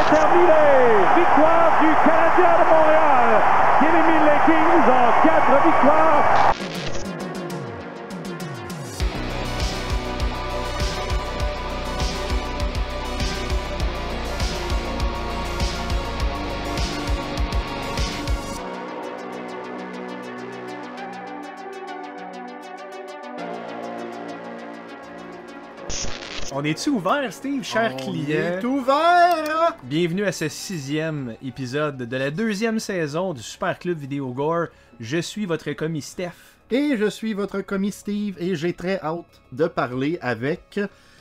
terminé. Victoire du Canadien de Montréal qui élimine les Kings en 4 victoires. On est-tu ouvert, Steve, cher client? On est ouvert! Bienvenue à ce 6e épisode de la 2e saison du Super Club Vidéo Gore. Je suis votre commis Steph. Et je suis votre commis Steve et j'ai très hâte de parler avec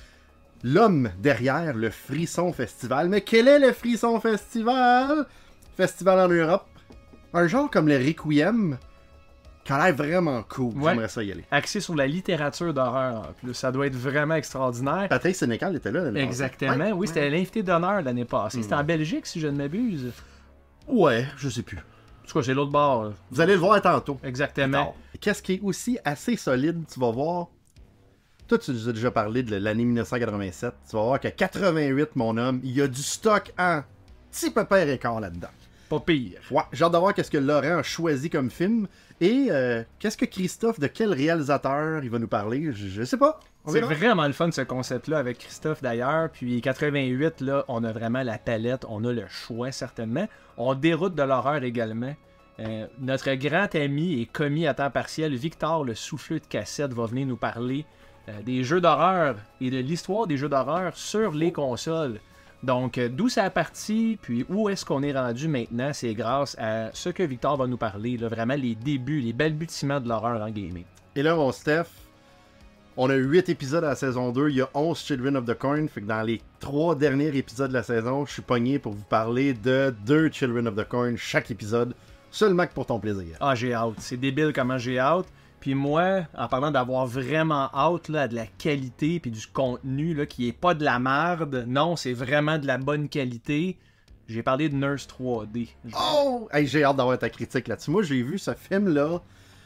l'homme derrière le Frisson Festival. Mais quel est le Frisson Festival? Festival en Europe. Un genre comme le Requiem, qui a l'air vraiment cool. Ouais. J'aimerais ça y aller. Axé sur la littérature d'horreur en plus. Ça doit être vraiment extraordinaire. Patrick Sénécal était là l'année passée. Exactement. Ouais, Oui, c'était l'invité d'honneur l'année passée. C'était en Belgique, si je ne m'abuse. Ouais, je sais plus. En tout cas, c'est l'autre bord. Là. Vous allez le voir tantôt. Exactement. Qu'est-ce qui est aussi assez solide, tu vas voir. Toi, tu nous as déjà parlé de l'année 1987. Tu vas voir que 88, mon homme, il y a du stock en petit pépère écart là-dedans. Pas pire. Ouais, j'ai hâte de voir qu'est-ce que Laurent a choisi comme film. Et qu'est-ce que Christophe, de quel réalisateur il va nous parler? Je sais pas. On C'est verra. vraiment le fun ce concept-là avec Christophe d'ailleurs. Puis 88, là, on a vraiment la palette, on a le choix certainement. On déroute de l'horreur également. Notre grand ami et commis à temps partiel, Victor le souffleux de cassette, va venir nous parler des jeux d'horreur et de l'histoire des jeux d'horreur sur les consoles. Donc, d'où ça a parti, puis où est-ce qu'on est rendu maintenant, c'est grâce à ce que Victor va nous parler, là, vraiment les débuts, les balbutiements de l'horreur en gaming. Et là, mon Steph, on a 8 épisodes à la saison 2, il y a 11 Children of the Corn, fait que dans les 3 derniers épisodes de la saison, je suis pogné pour vous parler de 2 Children of the Corn chaque épisode, seulement que pour ton plaisir. Ah, j'ai hâte. C'est débile comment j'ai hâte. Puis moi, en parlant d'avoir vraiment hâte là, à de la qualité puis du contenu là, qui est pas de la merde, non, c'est vraiment de la bonne qualité. J'ai parlé de Nurse 3D. Oh! Hey, j'ai hâte d'avoir ta critique là-dessus. Moi, j'ai vu ce film-là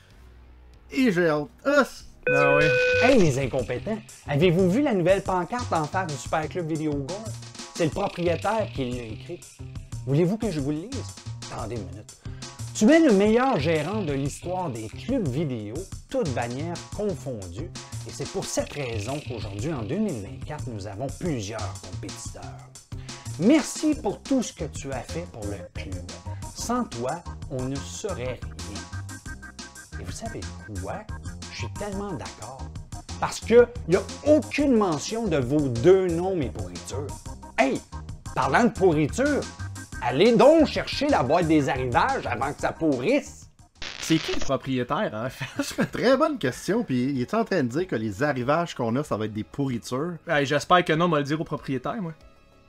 et j'ai hâte. Ah ouais. Hey les incompétents, avez-vous vu la nouvelle pancarte en face du Super Club Vidéo Gore? C'est le propriétaire qui l'a écrit. Voulez-vous que je vous le lise? Attendez une minute. Tu es le meilleur gérant de l'histoire des clubs vidéo, toutes bannières confondues, et c'est pour cette raison qu'aujourd'hui, en 2024, nous avons plusieurs compétiteurs. Merci pour tout ce que tu as fait pour le club. Sans toi, on ne serait rien. Et vous savez quoi? Je suis tellement d'accord. Parce qu'il n'y a aucune mention de vos deux noms, mes pourritures. Hey, parlant de pourriture, allez donc chercher la boîte des arrivages avant que ça pourrisse. C'est qui le propriétaire, en fait? Très bonne question, puis il est en train de dire que les arrivages qu'on a, ça va être des pourritures. Hey, j'espère que non, on va le dire au propriétaire, moi.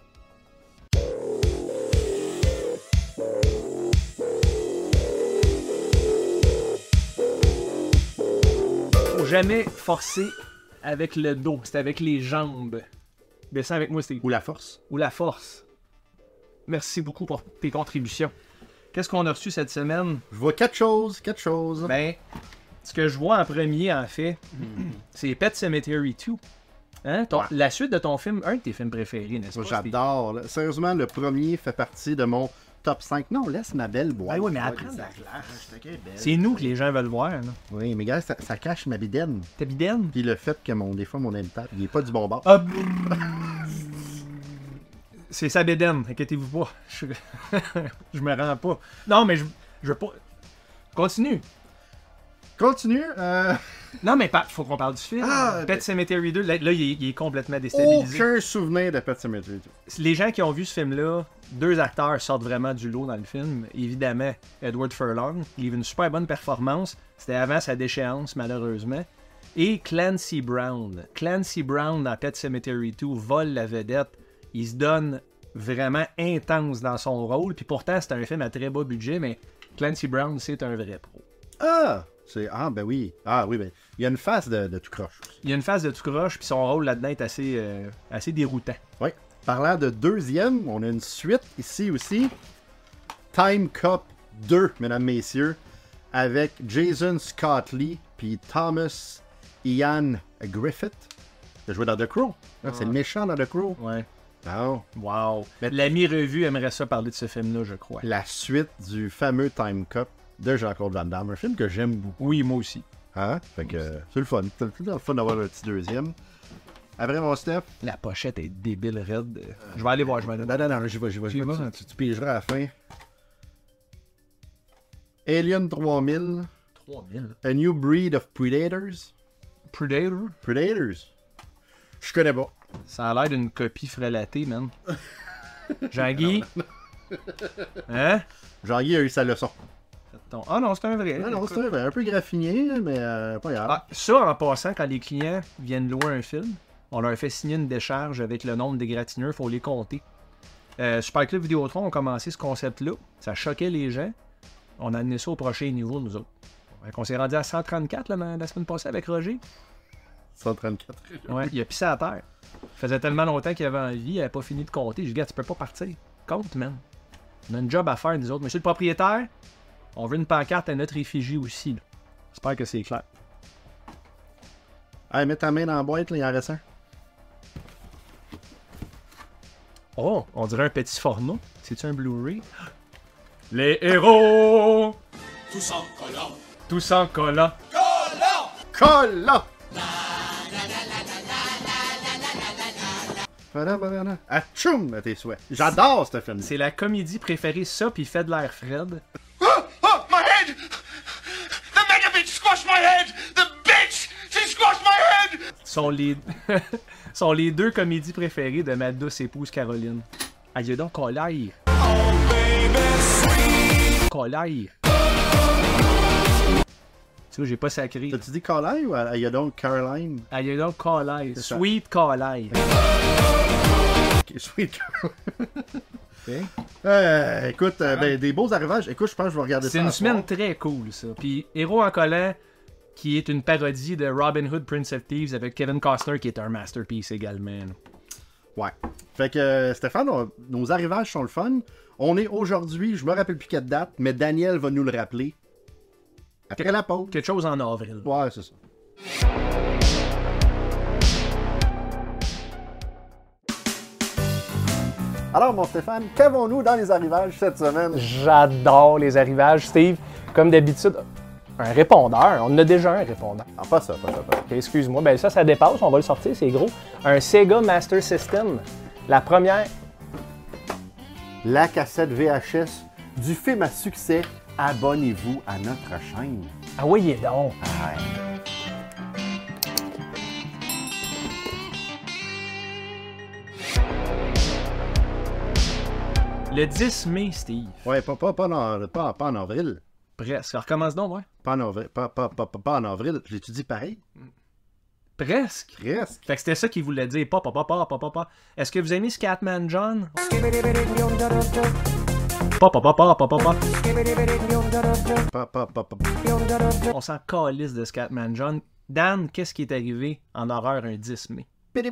Faut jamais forcer avec le dos, c'est avec les jambes. Descends avec moi, Steve. Ou la force. Ou la force. Merci beaucoup pour tes contributions. Qu'est-ce qu'on a reçu cette semaine? Je vois quatre choses. Ben, ce que je vois en premier, en fait, c'est Pet Sematary 2. Hein? La suite de ton film, un de tes films préférés, n'est-ce pas? J'adore. Là. Sérieusement, le premier fait partie de mon top 5. Non, laisse ma belle boîte. Ah oui, mais après, c'est nous que les gens veulent voir. Là. Oui, mais gars, ça cache ma bidaine. Ta bidaine? Puis le fait que des fois, mon iPad, il est pas du bon bord. Ah, c'est sa bédaine, inquiétez-vous pas. Je me rends pas. Non, mais je veux pas. Continue. Continue. Non, mais faut qu'on parle du film. Pet Sematary 2, là, il est complètement Aucun déstabilisé. souvenir de Pet Sematary 2. Les gens qui ont vu ce film-là, 2 acteurs sortent vraiment du lot dans le film. Évidemment, Edward Furlong, il a eu une super bonne performance. C'était avant sa déchéance, malheureusement. Et Clancy Brown. Clancy Brown, dans Pet Sematary 2, vole la vedette. Il se donne vraiment intense dans son rôle. Puis pourtant, c'est un film à très bas budget, mais Clancy Brown, c'est un vrai pro. Ben oui. Ah oui, ben. Il y a une face de tout croche. Il y a une phase de tout croche, puis son rôle là-dedans est assez déroutant. Oui. Parlant de deuxième, on a une suite ici aussi. Time Cop 2, mesdames, messieurs, avec Jason Scott Lee puis Thomas Ian Griffith, qui a joué dans The Crow. C'est le méchant dans The Crow. Ouais. Non. Wow. Mais- L'ami revu aimerait ça parler de ce film-là, je crois. La suite du fameux Time Cop de Jean-Claude Van Damme. Un film que j'aime beaucoup. Oui, moi aussi. Hein? Fait que c'est le fun. C'est le fun d'avoir un petit deuxième. Après, mon Steph. La pochette est débile raide. Je vais aller voir, je vais aller. Non, j'y vais. Tu y vas? Tu pigeras à la fin. Alien 3000. 3000. A New Breed of Predators. Predator? Predators. Je connais pas. Ça a l'air d'une copie frélatée, man. Jean-Guy? Hein? Jean-Guy a eu sa leçon. Ah non, c'est un vrai. Non, c'est vrai. Un peu graffiné, mais pas grave. Ah, ça, en passant, quand les clients viennent louer un film, on leur fait signer une décharge avec le nombre d'égratignures, il faut les compter. Super Club Vidéotron a commencé ce concept-là. Ça choquait les gens. On a amené ça au prochain niveau, nous autres. On s'est rendu à 134 là, la semaine passée avec Roger. 134. Ouais, il a pissé à terre. Ça faisait tellement longtemps qu'il avait envie, il avait pas fini de compter. J'ai dit, gars, tu peux pas partir. Compte, man. On a une job à faire, nous autres. Monsieur le propriétaire, on veut une pancarte à notre effigie aussi. Là. J'espère que c'est clair. Hey, mets ta main dans la boîte, là, il en reste un. Oh, on dirait un petit format. C'est-tu un Blu-ray? Les héros! Tous en collant. Tous en collant. Colle là! Atchoum à tes souhaits. J'adore ce film. C'est la comédie préférée, ça, puis il fait de l'air Fred. Oh, my head! The mega bitch squashed my head! The bitch! She squashed my head! Sont les deux comédies préférées de ma douce épouse Caroline. Aïe donc, Colaille. Colaille. Tu vois, j'ai pas sacré. T'as-tu dit Carlisle ou Aïe donc Caroline? Aïe donc, Colaille. C'est ça. Sweet Colaille. Sweet Ok. Écoute, ben, des beaux arrivages. Écoute, je pense que je vais regarder ça. C'est une à soir. semaine très cool, ça. Puis Héros en collant, qui est une parodie de Robin Hood, Prince of Thieves, avec Kevin Costner, qui est un masterpiece également. là. Ouais. Fait que, Stéphane, nos arrivages sont le fun. On est aujourd'hui, je me rappelle plus quelle date, mais Daniel va nous le rappeler. Après la pause. Quelque chose en avril. Ouais, c'est ça. Alors, mon Stéphane, qu'avons-nous dans les arrivages cette semaine? J'adore les arrivages, Steve. Comme d'habitude, un répondeur. On en a déjà un répondeur. Ah, pas ça, pas ça. Ok, excuse-moi. Ben ça dépasse. On va le sortir, c'est gros. Un Sega Master System. La première. La cassette VHS du film à succès. Abonnez-vous à notre chaîne. Ah oui, il est donc. Le 10 mai, Steve. Ouais, pas en avril. Presque. Recommence donc, ouais. Pas en avril. Pas en avril. Je l'étudie pareil. Presque. Presque. Fait que c'était ça qu'il voulait dire. Pas. Est-ce que vous aimez Scatman John? Pas. On s'en calisse de Scatman John. Dan, qu'est-ce qui est arrivé en horreur un 10 mai?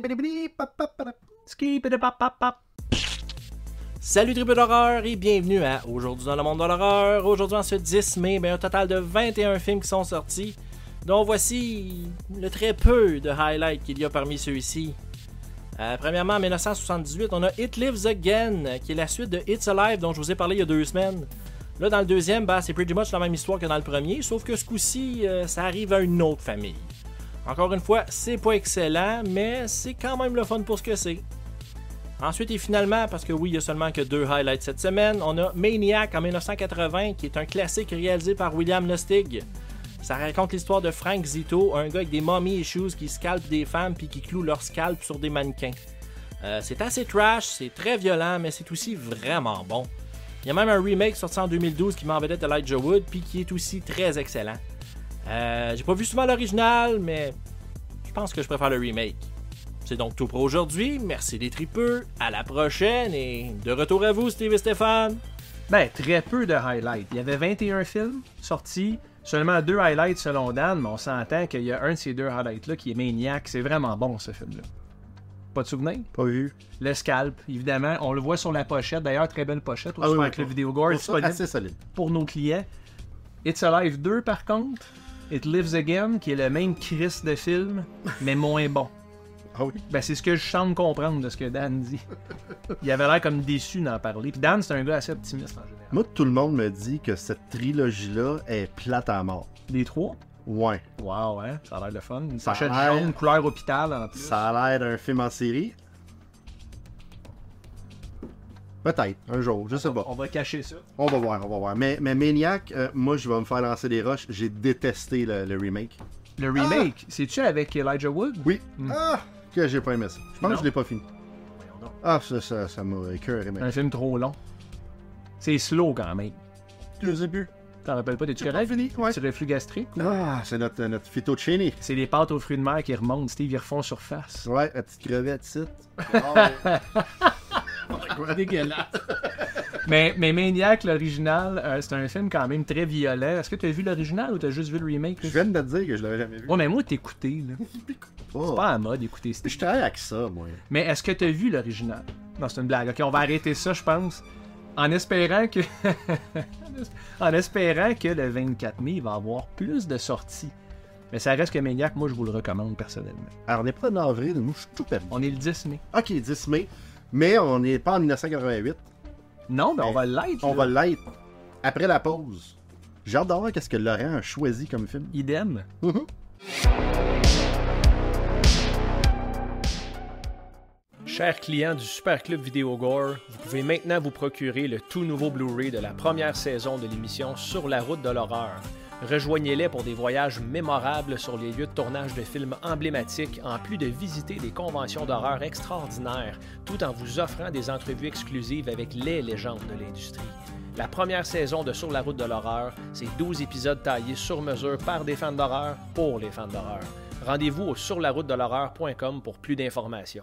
Skip-a-da-pap-pap-pap. Salut tribu d'horreur et bienvenue à Aujourd'hui dans le monde de l'horreur. Aujourd'hui en ce 10 mai, un total de 21 films qui sont sortis, dont voici le très peu de highlights qu'il y a parmi ceux-ci. Premièrement, en 1978, on a It Lives Again, qui est la suite de It's Alive dont je vous ai parlé il y a 2 semaines. Là, dans le deuxième, c'est pretty much la même histoire que dans le premier, sauf que ce coup-ci, ça arrive à une autre famille. Encore une fois, c'est pas excellent, mais c'est quand même le fun pour ce que c'est. Ensuite et finalement, parce que oui, il y a seulement que 2 highlights cette semaine, on a Maniac en 1980, qui est un classique réalisé par William Lustig. Ça raconte l'histoire de Frank Zito, un gars avec des mommy issues qui scalpent des femmes puis qui clouent leur scalp sur des mannequins. C'est assez trash, c'est très violent, mais c'est aussi vraiment bon. Il y a même un remake sorti en 2012 qui met en vedette Elijah Wood puis qui est aussi très excellent. J'ai pas vu souvent l'original, mais je pense que je préfère le remake. C'est donc tout pour aujourd'hui. Merci les tripeux. À la prochaine et de retour à vous, Steve et Stéphane. Très peu de highlights. Il y avait 21 films sortis, seulement 2 highlights selon Dan, mais on s'entend qu'il y a un de ces 2 highlights-là qui est Maniac. C'est vraiment bon, ce film-là. Pas de souvenir? Pas vu. Le scalp, évidemment. On le voit sur la pochette. D'ailleurs, très belle pochette au Super Club Video Gore. Assez solide. Pour nos clients. It's Alive 2, par contre. It Lives Again, qui est le même Chris de film, mais moins bon. Ah oui. Ben, c'est ce que je semble comprendre de ce que Dan dit. Il avait l'air comme déçu d'en parler. Puis Dan, c'est un gars assez optimiste en général. Moi, tout le monde me dit que cette trilogie-là est plate à mort. Les trois? Ouais. Wow, hein? Ça a l'air de fun. Une Ça a pochette l'air- jaune, couleur hôpital en plus. Ça a l'air d'un film en série. Peut-être, un jour, je sais pas. On va cacher ça. On va voir. Mais Maniac, moi, je vais me faire lancer des roches. J'ai détesté le remake. Le remake, c'est-tu avec Elijah Wood? Oui. Ah! Que j'ai pas aimé ça. Je pense Non. que je l'ai pas fini. Ah, ça m'a écœuré, mec. Un film trop long. C'est slow quand même. Je sais plus. T'en rappelles pas, t'es-tu J'ai correct? pas fini, ouais. C'est le reflux gastrique? Ou... Ah, c'est notre fettuccine. C'est les pâtes aux fruits de mer qui remontent, Steve, ils refont surface. Ouais, la petite crevette, ici. Dégueulasse. mais Maniac, l'original, c'est un film quand même très violent. Est-ce que tu as vu l'original ou t'as juste vu le remake? Je viens de te dire que je l'avais jamais vu. Ouais, mais moi, t'écoutais, là. Oh. C'est pas en mode écouter Steve. Je travaille avec ça, moi. Mais est-ce que t'as vu l'original? Non, c'est une blague. Ok, on va arrêter ça, je pense. En espérant que... en espérant que le 24 mai, il va y avoir plus de sorties. Mais ça reste que Maniac, moi, je vous le recommande personnellement. Alors, on n'est pas en avril, nous, je suis tout perdu. On est le 10 mai. Ok, 10 mai. Mais on n'est pas en 1988. Non, mais on va l'être. On là. va l'être après la pause. J'ai hâte de voir qu'est-ce que Laurent a choisi comme film. Idem. Chers clients du Super Club Vidéo Gore, vous pouvez maintenant vous procurer le tout nouveau Blu-ray de la première saison de l'émission Sur la route de l'horreur. Rejoignez-les pour des voyages mémorables sur les lieux de tournage de films emblématiques, en plus de visiter des conventions d'horreur extraordinaires, tout en vous offrant des entrevues exclusives avec les légendes de l'industrie. La première saison de Sur la route de l'horreur, c'est 12 épisodes taillés sur mesure par des fans d'horreur pour les fans d'horreur. Rendez-vous au surlaroutedel'horreur.com pour plus d'informations.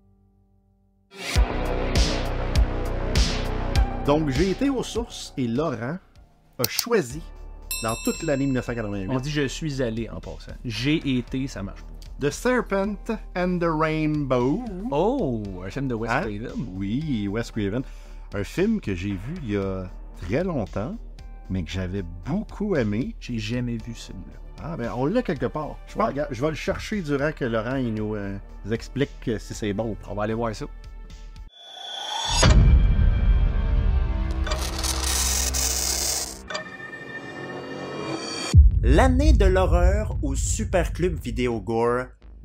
Donc, j'ai été aux sources et Laurent a choisi, dans toute l'année 1988, On dit je suis allé en passant. J'ai été, ça marche pas. The Serpent and the Rainbow. Oh, un film de Wes Hein? Craven. Oui, Wes Craven. Un film que j'ai vu il y a très longtemps, mais que j'avais beaucoup aimé. J'ai jamais vu ce film-là. Ah, ben, on l'a quelque part. Je pense, regarde, je vais le chercher durant que Laurent il nous explique si c'est bon. On va aller voir ça. L'année de l'horreur au Super Club Vidéo Gore,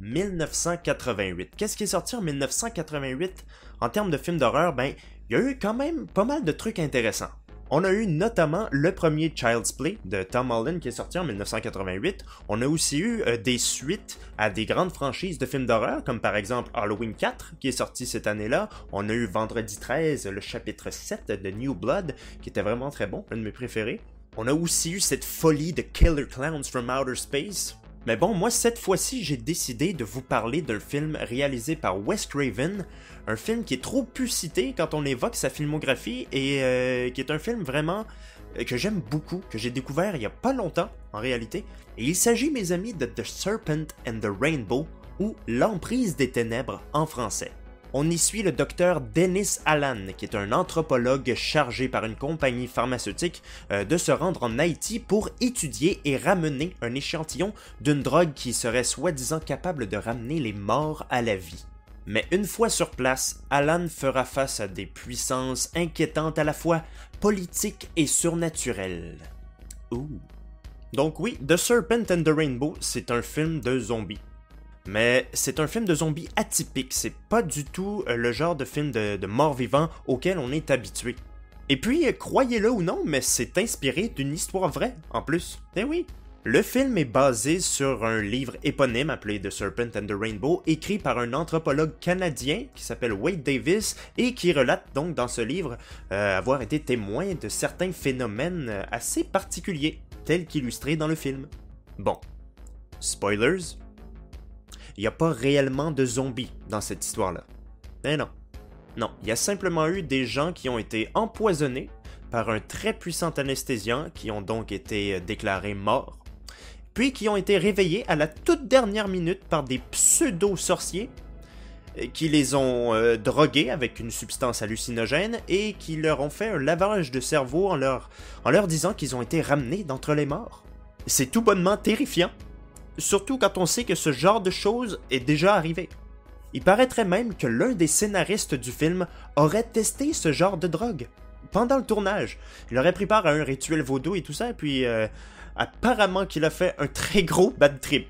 1988. Qu'est-ce qui est sorti en 1988 en termes de films d'horreur? Ben, il y a eu quand même pas mal de trucs intéressants. On a eu notamment le premier Child's Play de Tom Holland qui est sorti en 1988. On a aussi eu des suites à des grandes franchises de films d'horreur, comme par exemple Halloween 4 qui est sorti cette année-là. On a eu Vendredi 13, le chapitre 7 de New Blood, qui était vraiment très bon, un de mes préférés. On a aussi eu cette folie de Killer Clowns from Outer Space. Mais bon, moi cette fois-ci, j'ai décidé de vous parler d'un film réalisé par Wes Craven, un film qui est trop peu cité quand on évoque sa filmographie et qui est un film vraiment que j'aime beaucoup, que j'ai découvert il y a pas longtemps en réalité. Et il s'agit, mes amis, de The Serpent and the Rainbow, ou L'Emprise des Ténèbres en français. On y suit le docteur Dennis Allan, qui est un anthropologue chargé par une compagnie pharmaceutique de se rendre en Haïti pour étudier et ramener un échantillon d'une drogue qui serait soi-disant capable de ramener les morts à la vie. Mais une fois sur place, Allan fera face à des puissances inquiétantes à la fois politiques et surnaturelles. Ouh. Donc oui, The Serpent and the Rainbow, c'est un film de zombies. Mais c'est un film de zombies atypique, c'est pas du tout le genre de film de mort-vivant auquel on est habitué. Et puis, croyez-le ou non, mais c'est inspiré d'une histoire vraie, en plus. Eh oui! Le film est basé sur un livre éponyme appelé The Serpent and the Rainbow, écrit par un anthropologue canadien qui s'appelle Wade Davis et qui relate donc dans ce livre avoir été témoin de certains phénomènes assez particuliers, tels qu'illustrés dans le film. Bon, spoilers, il n'y a pas réellement de zombies dans cette histoire-là. Eh non. Non, il y a simplement eu des gens qui ont été empoisonnés par un très puissant anesthésiant, qui ont donc été déclarés morts, puis qui ont été réveillés à la toute dernière minute par des pseudo-sorciers qui les ont drogués avec une substance hallucinogène et qui leur ont fait un lavage de cerveau en leur disant qu'ils ont été ramenés d'entre les morts. C'est tout bonnement terrifiant, surtout quand on sait que ce genre de choses est déjà arrivé. Il paraîtrait même que l'un des scénaristes du film aurait testé ce genre de drogue pendant le tournage. Il aurait pris part à un rituel vaudou et tout ça, puis apparemment qu'il a fait un très gros bad trip.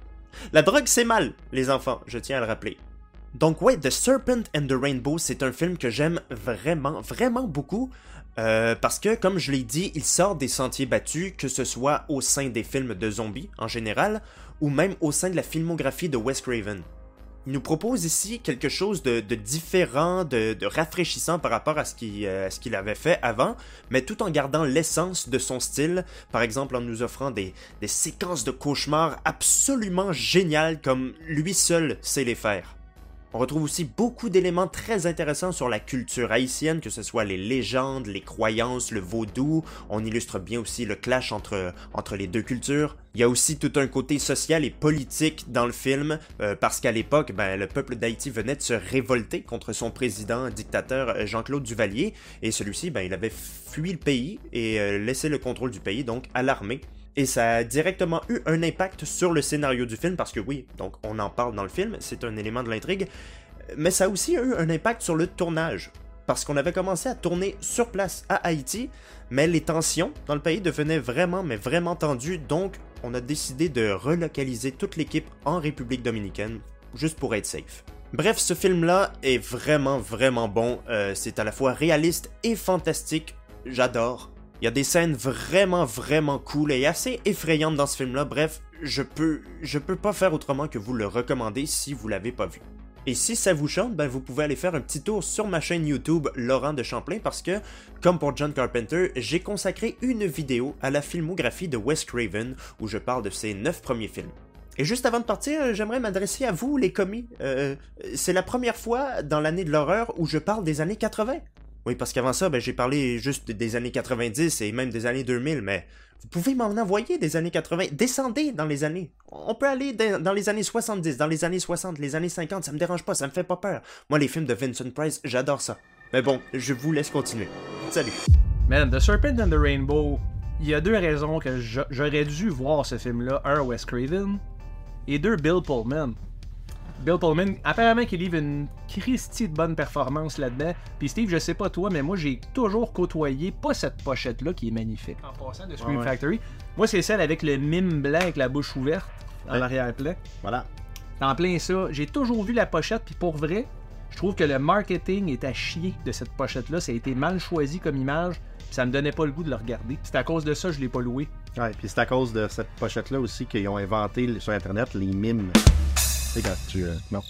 La drogue, c'est mal, les enfants, je tiens à le rappeler. Donc ouais, The Serpent and the Rainbow, c'est un film que j'aime vraiment, vraiment beaucoup, parce que, comme je l'ai dit, il sort des sentiers battus, que ce soit au sein des films de zombies en général, ou même au sein de la filmographie de Wes Craven. Il nous propose ici quelque chose de différent, de rafraîchissant par rapport à ce qu'il avait fait avant, mais tout en gardant l'essence de son style, par exemple en nous offrant des séquences de cauchemars absolument géniales comme lui seul sait les faire. On retrouve aussi beaucoup d'éléments très intéressants sur la culture haïtienne, que ce soit les légendes, les croyances, le vaudou. On illustre bien aussi le clash entre les deux cultures. Il y a aussi tout un côté social et politique dans le film, parce qu'à l'époque, le peuple d'Haïti venait de se révolter contre son président dictateur Jean-Claude Duvalier, et celui-ci, il avait fui le pays et laissé le contrôle du pays donc à l'armée. Et ça a directement eu un impact sur le scénario du film, parce que oui, donc on en parle dans le film, c'est un élément de l'intrigue, mais ça a aussi eu un impact sur le tournage, parce qu'on avait commencé à tourner sur place à Haïti, mais les tensions dans le pays devenaient vraiment tendues, donc on a décidé de relocaliser toute l'équipe en République dominicaine, juste pour être safe. Bref, ce film-là est vraiment bon, c'est à la fois réaliste et fantastique, j'adore. Il y a des scènes vraiment cool et assez effrayantes dans ce film-là. Bref, je peux pas faire autrement que vous le recommander si vous l'avez pas vu. Et si ça vous chante, vous pouvez aller faire un petit tour sur ma chaîne YouTube Laurent de Champlain, parce que, comme pour John Carpenter, j'ai consacré une vidéo à la filmographie de Wes Craven où je parle de ses 9 premiers films. Et juste avant de partir, j'aimerais m'adresser à vous, les commis. C'est la première fois dans l'année de l'horreur où je parle des années 80. Oui, parce qu'avant ça, j'ai parlé juste des années 90 et même des années 2000, mais vous pouvez m'en envoyer des années 80. Descendez dans les années. On peut aller dans les années 70, dans les années 60, les années 50, ça me dérange pas, ça me fait pas peur. Moi, les films de Vincent Price, j'adore ça. Mais bon, je vous laisse continuer. Salut. Man, The Serpent and the Rainbow, il y a 2 raisons que j'aurais dû voir ce film-là. 1, Wes Craven, et 2, Bill Pullman. Bill Pullman, apparemment qu'il livre une Christie de bonne performance là-dedans. Puis Steve, je sais pas toi, mais moi j'ai toujours côtoyé, pas cette pochette-là qui est magnifique en passant de Scream Factory. Moi c'est celle avec le mime blanc avec la bouche ouverte en arrière-plan. Voilà. En plein ça, j'ai toujours vu la pochette, puis pour vrai, je trouve que le marketing est à chier de cette pochette-là. Ça a été mal choisi comme image, puis ça me donnait pas le goût de le regarder. C'est à cause de ça que je l'ai pas loué. Ouais, puis c'est à cause de cette pochette-là aussi qu'ils ont inventé sur Internet les mimes. C'est quand tu... non.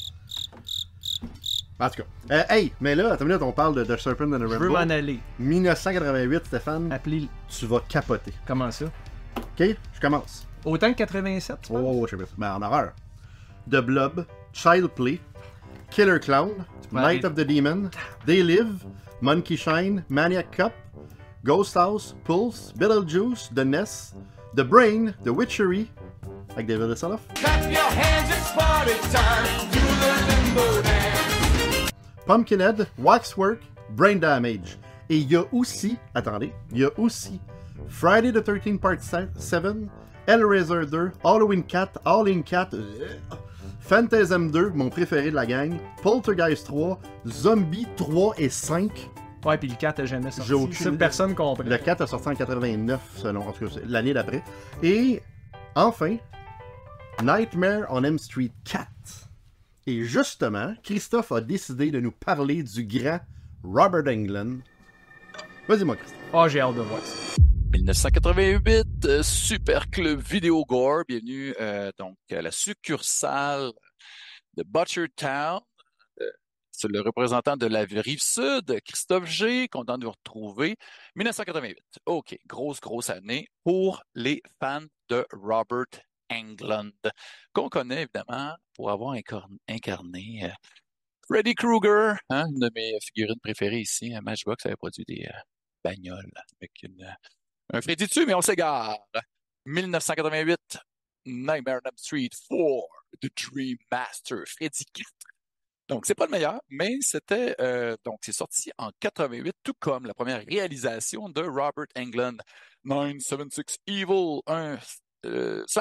En tout cas. Hey, mais là, attends une minute, on parle de The Serpent and the Rainbow. Je veux m'en aller. 1988, Stéphane. Appelez... Tu vas capoter. Comment ça? Ok, je commence. Autant que 87, tu penses? Oh, je sais pas. Mais en horreur. The Blob, Child Play, Killer Clown, Night of the Demon, They Live, Monkey Shine, Maniac Cop, Ghost House, Pulse, Beetlejuice, The Nest, The Brain, The Witchery, avec David Hasselhoff. Clap your hands, it's party time. Do the limbo dance. Pumpkinhead, Waxwork, Brain Damage. Et il y a aussi, attendez, il y a aussi Friday the 13th Part 7, Hellraiser 2, Halloween 4, Halloween 4, Phantasm 2, mon préféré de la gang, Poltergeist 3, Zombie 3 et 5. Ouais, puis le 4 n'a jamais sorti. J'ai aucune ça, idée. personne comprend. Le 4 a sorti en 89, selon, en tout cas, l'année d'après. Et enfin, Nightmare on Elm Street 4. Et justement, Christophe a décidé de nous parler du grand Robert Englund. Vas-y, moi, Christophe. Oh, j'ai hâte de voir ça. 1988, Super Club Video Gore, bienvenue donc à la succursale de Butchertown. C'est le représentant de la rive sud, Christophe G, content de vous retrouver. 1988, ok, grosse année pour les fans de Robert Englund, qu'on connaît évidemment pour avoir incarné Freddy Krueger, hein, une de mes figurines préférées ici. Matchbox avait produit des bagnoles avec un Freddy dessus, mais on s'égare. 1988, Nightmare on Elm Street 4, The Dream Master, Freddy 4. Donc, c'est pas le meilleur, mais c'était... donc, c'est sorti en 88, tout comme la première réalisation de Robert Englund, 976 Evil, un slasher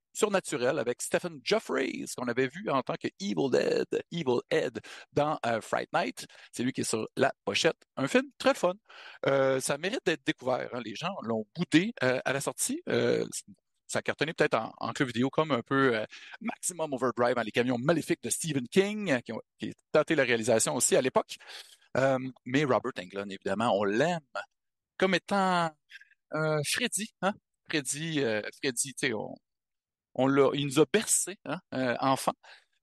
surnaturel avec Stephen Geoffreys, qu'on avait vu en tant que Evil Ed dans Fright Night. C'est lui qui est sur la pochette. Un film très fun. Ça mérite d'être découvert. Hein. Les gens l'ont boudé à la sortie. Ça cartonnait peut-être en club vidéo comme un peu Maximum Overdrive, les camions maléfiques de Stephen King, qui ont tenté la réalisation aussi à l'époque. Mais Robert Englund, évidemment, on l'aime comme étant Freddy. Hein? Freddy, tu sais, il nous a bercé, hein, enfant.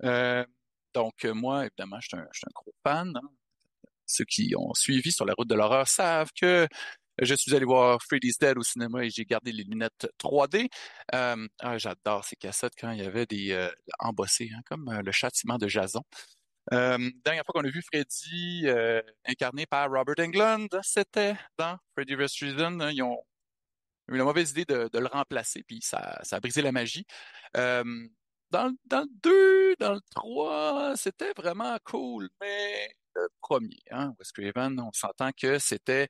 Donc, moi, évidemment, je suis un gros fan. Hein. Ceux qui ont suivi sur la route de l'horreur savent que je suis allé voir Freddy's Dead au cinéma et j'ai gardé les lunettes 3D. J'adore ces cassettes quand il y avait des embossés, hein, comme le châtiment de Jason. Dernière fois qu'on a vu Freddy incarné par Robert Englund, c'était dans Freddy vs. Jason. Ils ont eu la mauvaise idée de le remplacer, puis ça a brisé la magie. Dans le 2, dans le 3, c'était vraiment cool, mais le premier, hein, Wes Craven, on s'entend que c'est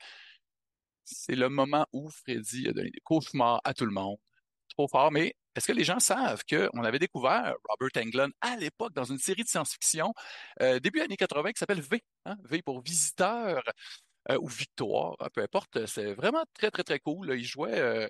le moment où Freddy a donné des cauchemars à tout le monde. Trop fort, mais est-ce que les gens savent qu'on avait découvert Robert Englund à l'époque dans une série de science-fiction début années 80 qui s'appelle V, hein, V pour Visiteur ou Victoire, peu importe. C'est vraiment très, très, très cool. Il jouait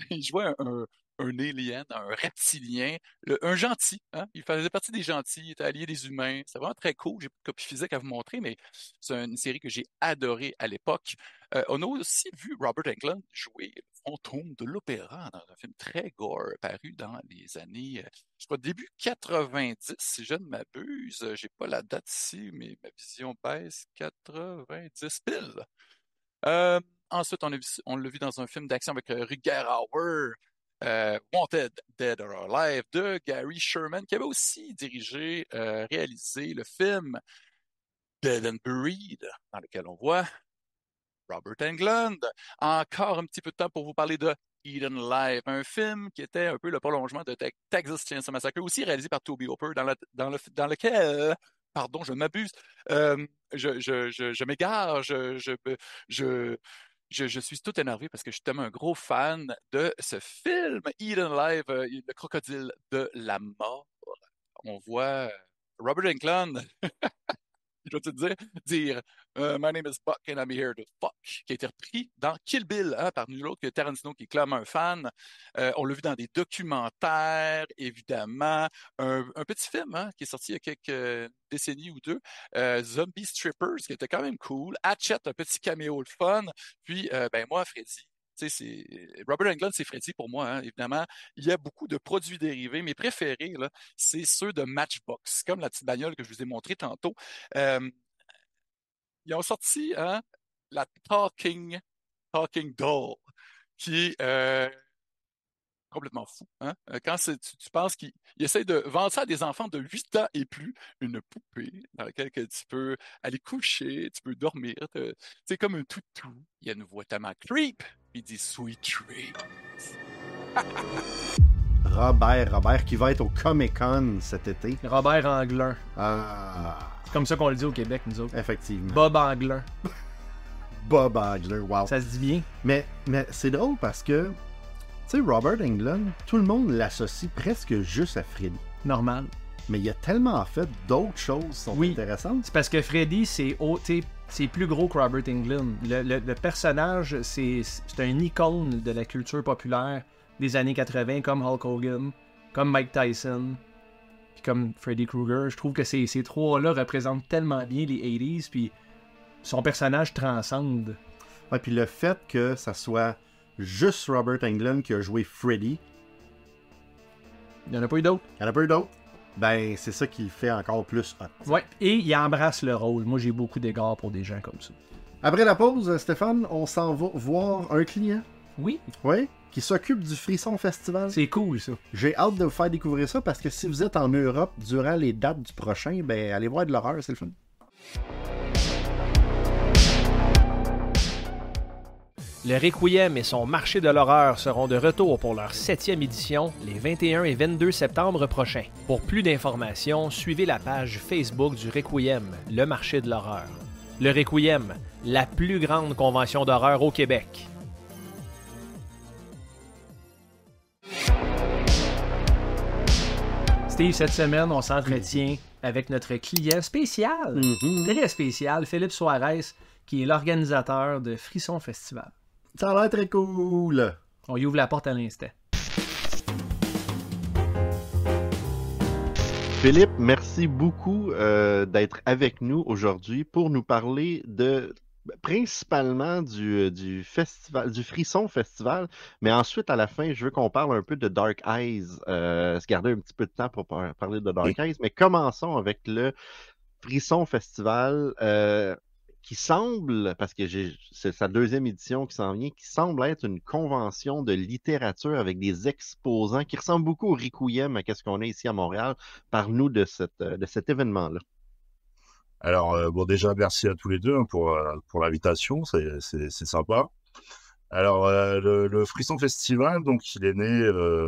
un alien, un reptilien, un gentil. Hein? Il faisait partie des gentils, il était allié des humains. C'est vraiment très cool. J'ai pas de copie physique à vous montrer, mais c'est une série que j'ai adorée à l'époque. On a aussi vu Robert Englund jouer le fantôme de l'opéra dans un film très gore paru dans les années, je crois, début 90, si je ne m'abuse. J'ai pas la date ici, mais ma vision baisse 90 pile. Ensuite, on l'a vu dans un film d'action avec Rutger Hauer, Wanted, Dead or Alive, de Gary Sherman, qui avait aussi dirigé, réalisé le film Dead and Buried, dans lequel on voit Robert Englund. Encore un petit peu de temps pour vous parler de Eaten Alive, un film qui était un peu le prolongement de Texas Chainsaw Massacre, aussi réalisé par Tobe Hooper, dans lequel, pardon, je m'abuse, je m'égare, je suis tout énervé parce que je suis tellement un gros fan de ce film, Eaten Alive, le crocodile de la mort. On voit Robert Englund, je vais te dire My name is Buck and I'm here to fuck, qui a été repris dans Kill Bill, hein, par nul autre que Tarantino, qui est clairement un fan. On l'a vu dans des documentaires, évidemment. Un petit film, hein, qui est sorti il y a quelques décennies ou deux, Zombie Strippers, qui était quand même cool. Hatchet, un petit caméo le fun. Puis, moi, Freddy. Robert Englund, c'est Freddy pour moi, hein, évidemment. Il y a beaucoup de produits dérivés. Mes préférés, là, c'est ceux de Matchbox, comme la petite bagnole que je vous ai montrée tantôt. Ils ont sorti, hein, la Talking Doll, qui est complètement fou. Hein? Quand tu penses qu'ils essayent de vendre ça à des enfants de 8 ans et plus, une poupée dans laquelle tu peux aller coucher, tu peux dormir. C'est comme un toutou. Il y a une voix tellement creep. Il dit Sweet Dreams. Robert qui va être au Comic-Con cet été. Robert Englund. Ah, C'est comme ça qu'on le dit au Québec, nous autres. effectivement. Bob Englund. Bob Englund, wow. Ça se dit bien. Mais c'est drôle parce que, tu sais, Robert Englund, tout le monde l'associe presque juste à Freddy. Normal. Mais il a tellement fait d'autres choses qui sont intéressantes. C'est parce que Freddy, c'est plus gros que Robert Englund. Le personnage, c'est un icône de la culture populaire des années 80, comme Hulk Hogan, comme Mike Tyson, puis comme Freddy Krueger. Je trouve que ces trois-là représentent tellement bien les 80s, puis son personnage transcende. Ouais, puis le fait que ça soit juste Robert Englund qui a joué Freddy, il n'y en a pas eu d'autres. il n'y en a pas eu d'autres. Ben, c'est ça qui le fait encore plus hot. Ouais, et il embrasse le rôle. Moi, j'ai beaucoup d'égards pour des gens comme ça. Après la pause, Stéphane, on s'en va voir un client. Oui. Oui, qui s'occupe du Frisson Festival. C'est cool, ça. J'ai hâte de vous faire découvrir ça parce que si vous êtes en Europe durant les dates du prochain, ben, allez voir de l'horreur, c'est le fun. Le Requiem et son marché de l'horreur seront de retour pour leur 7e édition les 21 et 22 septembre prochains. Pour plus d'informations, suivez la page Facebook du Requiem, le marché de l'horreur. Le Requiem, la plus grande convention d'horreur au Québec. Steve, cette semaine, on s'entretient avec notre client spécial, très spécial, Philippe Suarez, qui est l'organisateur de Frisson Festival. Ça a l'air très cool. On y ouvre la porte à l'instant. Philippe, merci beaucoup d'être avec nous aujourd'hui pour nous parler principalement du festival, du Frisson Festival, mais ensuite à la fin, je veux qu'on parle un peu de Dark Eyes, se garder un petit peu de temps pour parler de Dark Eyes, mais commençons avec le Frisson Festival qui semble, parce que c'est sa deuxième édition qui s'en vient, qui semble être une convention de littérature avec des exposants qui ressemblent beaucoup au Requiem à ce qu'on a ici à Montréal. Parle-nous de cet événement-là. Alors, bon, déjà, merci à tous les deux pour l'invitation, c'est sympa. Alors, le Frisson Festival, donc, il est né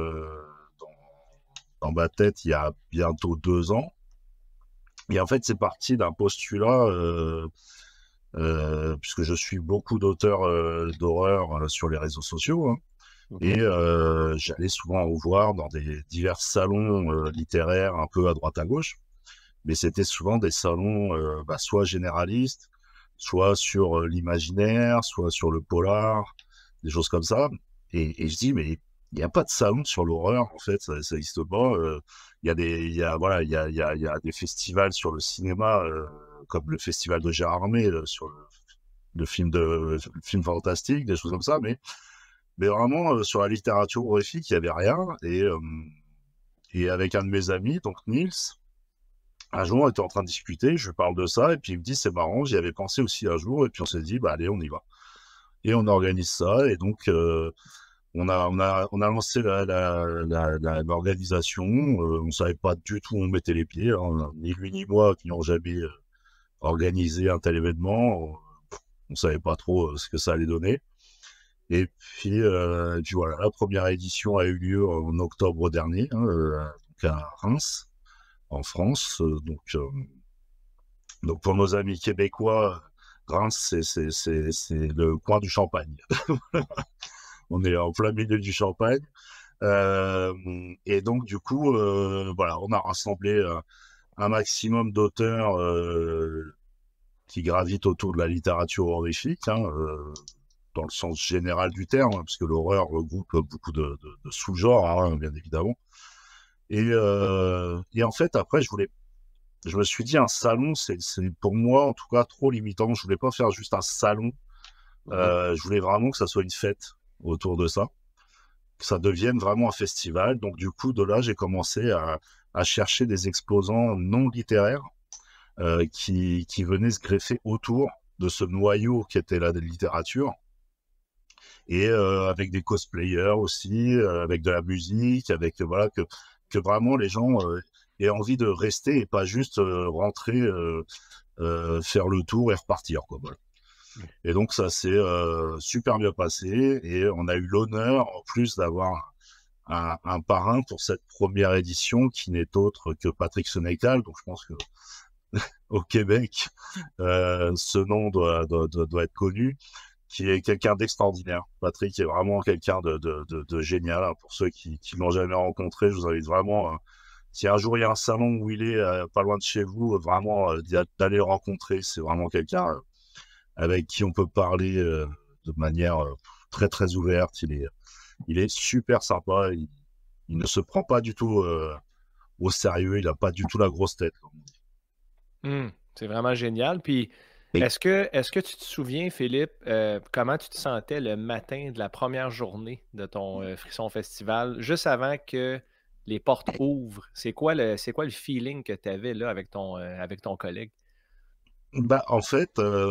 dans ma tête il y a bientôt 2 ans. Et en fait, c'est parti d'un postulat, puisque je suis beaucoup d'auteurs d'horreur sur les réseaux sociaux, hein. Et j'allais souvent voir dans des divers salons littéraires un peu à droite à gauche. Mais c'était souvent des salons soit généralistes, soit sur l'imaginaire, soit sur le polar, des choses comme ça. Et je dis, mais il n'y a pas de salon sur l'horreur, en fait, ça n'existe pas. Il y a des festivals sur le cinéma, comme le festival de Gérardmer, sur le film fantastique, des choses comme ça, mais vraiment, sur la littérature horrifique, il n'y avait rien. Et avec un de mes amis, donc Niels, un jour, on était en train de discuter, je lui parle de ça, et puis il me dit, c'est marrant, j'y avais pensé aussi un jour, et puis on s'est dit, bah allez, on y va. Et on organise ça, et donc on a lancé l'organisation, on savait pas du tout où on mettait les pieds, hein, ni lui ni moi qui n'ont jamais organisé un tel événement, on savait pas trop ce que ça allait donner. Et puis voilà, la première édition a eu lieu en octobre dernier, hein, donc à Reims, en France. Donc pour nos amis québécois, Reims, c'est le coin du Champagne. On est en plein milieu du Champagne. Et donc, du coup, voilà, on a rassemblé un maximum d'auteurs qui gravitent autour de la littérature horrifique, hein, dans le sens général du terme, hein, parce que l'horreur regroupe beaucoup de sous-genres, hein, bien évidemment. Et en fait, après, je me suis dit, un salon, c'est pour moi, en tout cas, trop limitant. Je voulais pas faire juste un salon. Je voulais vraiment que ça soit une fête autour de ça, que ça devienne vraiment un festival. Donc, du coup, de là, j'ai commencé à chercher des exposants non littéraires qui venaient se greffer autour de ce noyau qui était la littérature. Et avec des cosplayers aussi, avec de la musique, avec voilà que vraiment les gens aient envie de rester et pas juste rentrer, faire le tour et repartir, quoi, voilà. Et donc ça s'est super bien passé et on a eu l'honneur en plus d'avoir un parrain pour cette première édition qui n'est autre que Patrick Sénécal. Donc je pense que au Québec, ce nom doit être connu, qui est quelqu'un d'extraordinaire. Patrick est vraiment quelqu'un de génial, hein. Pour ceux qui l'ont jamais rencontré, je vous invite vraiment, si un jour il y a un salon où il est pas loin de chez vous, vraiment d'aller le rencontrer. C'est vraiment quelqu'un avec qui on peut parler de manière très très ouverte. Il est super sympa, il ne se prend pas du tout au sérieux, il n'a pas du tout la grosse tête, comme on dit. C'est vraiment génial. Puis, est-ce que tu te souviens, Philippe, comment tu te sentais le matin de la première journée de ton Frisson Festival, juste avant que les portes ouvrent? C'est quoi le feeling que tu avais là avec ton collègue? Bah, en fait,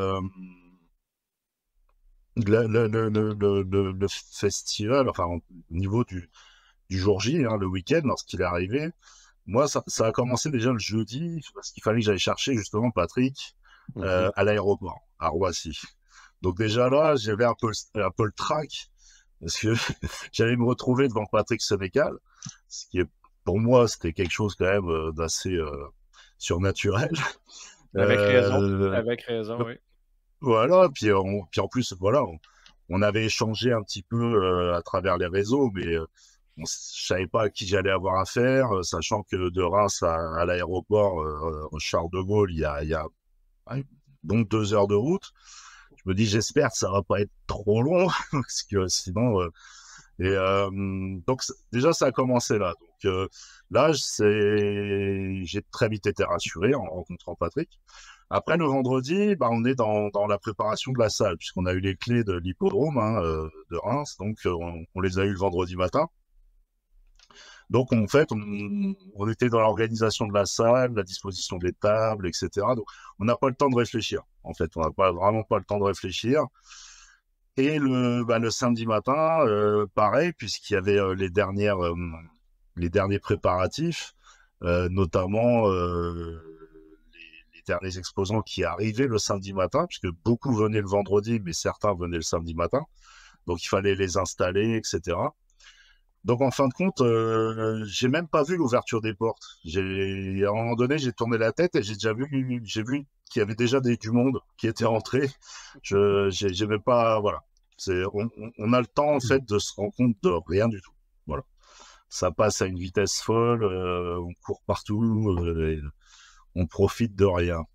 le festival, enfin, au niveau du jour J, hein, le week-end, lorsqu'il est arrivé, moi, ça a commencé déjà le jeudi, parce qu'il fallait que j'aille chercher justement Patrick à l'aéroport, à Roissy. Donc déjà là, j'avais un peu le trac, parce que j'allais me retrouver devant Patrick Sénécal, ce qui est, pour moi, c'était quelque chose quand même d'assez surnaturel. Avec raison, oui. Voilà, puis en plus, voilà, on avait échangé un petit peu à travers les réseaux, mais je savais pas à qui j'allais avoir affaire, sachant que de Reims à l'aéroport Charles de Gaulle, il y a donc 2 heures de route. Je me dis, j'espère que ça va pas être trop long, parce que sinon... donc déjà, ça a commencé là. Donc là, j'ai très vite été rassuré en rencontrant Patrick. Après, le vendredi, on est dans la préparation de la salle, puisqu'on a eu les clés de l'hippodrome de Reims, donc on les a eu le vendredi matin. Donc en fait, on était dans l'organisation de la salle, la disposition des tables, etc. Donc on n'a pas le temps de réfléchir. En fait, on n'a vraiment pas le temps de réfléchir. Et le samedi matin, pareil, puisqu'il y avait les derniers préparatifs, notamment les derniers exposants qui arrivaient le samedi matin, puisque beaucoup venaient le vendredi, mais certains venaient le samedi matin. Donc il fallait les installer, etc. Donc en fin de compte, j'ai même pas vu l'ouverture des portes. À un moment donné, j'ai tourné la tête et j'ai vu qu'il y avait déjà du monde qui était rentré. J'ai même pas, voilà. On a le temps en fait de se rendre compte de rien du tout. Voilà. Ça passe à une vitesse folle, on court partout, et on profite de rien.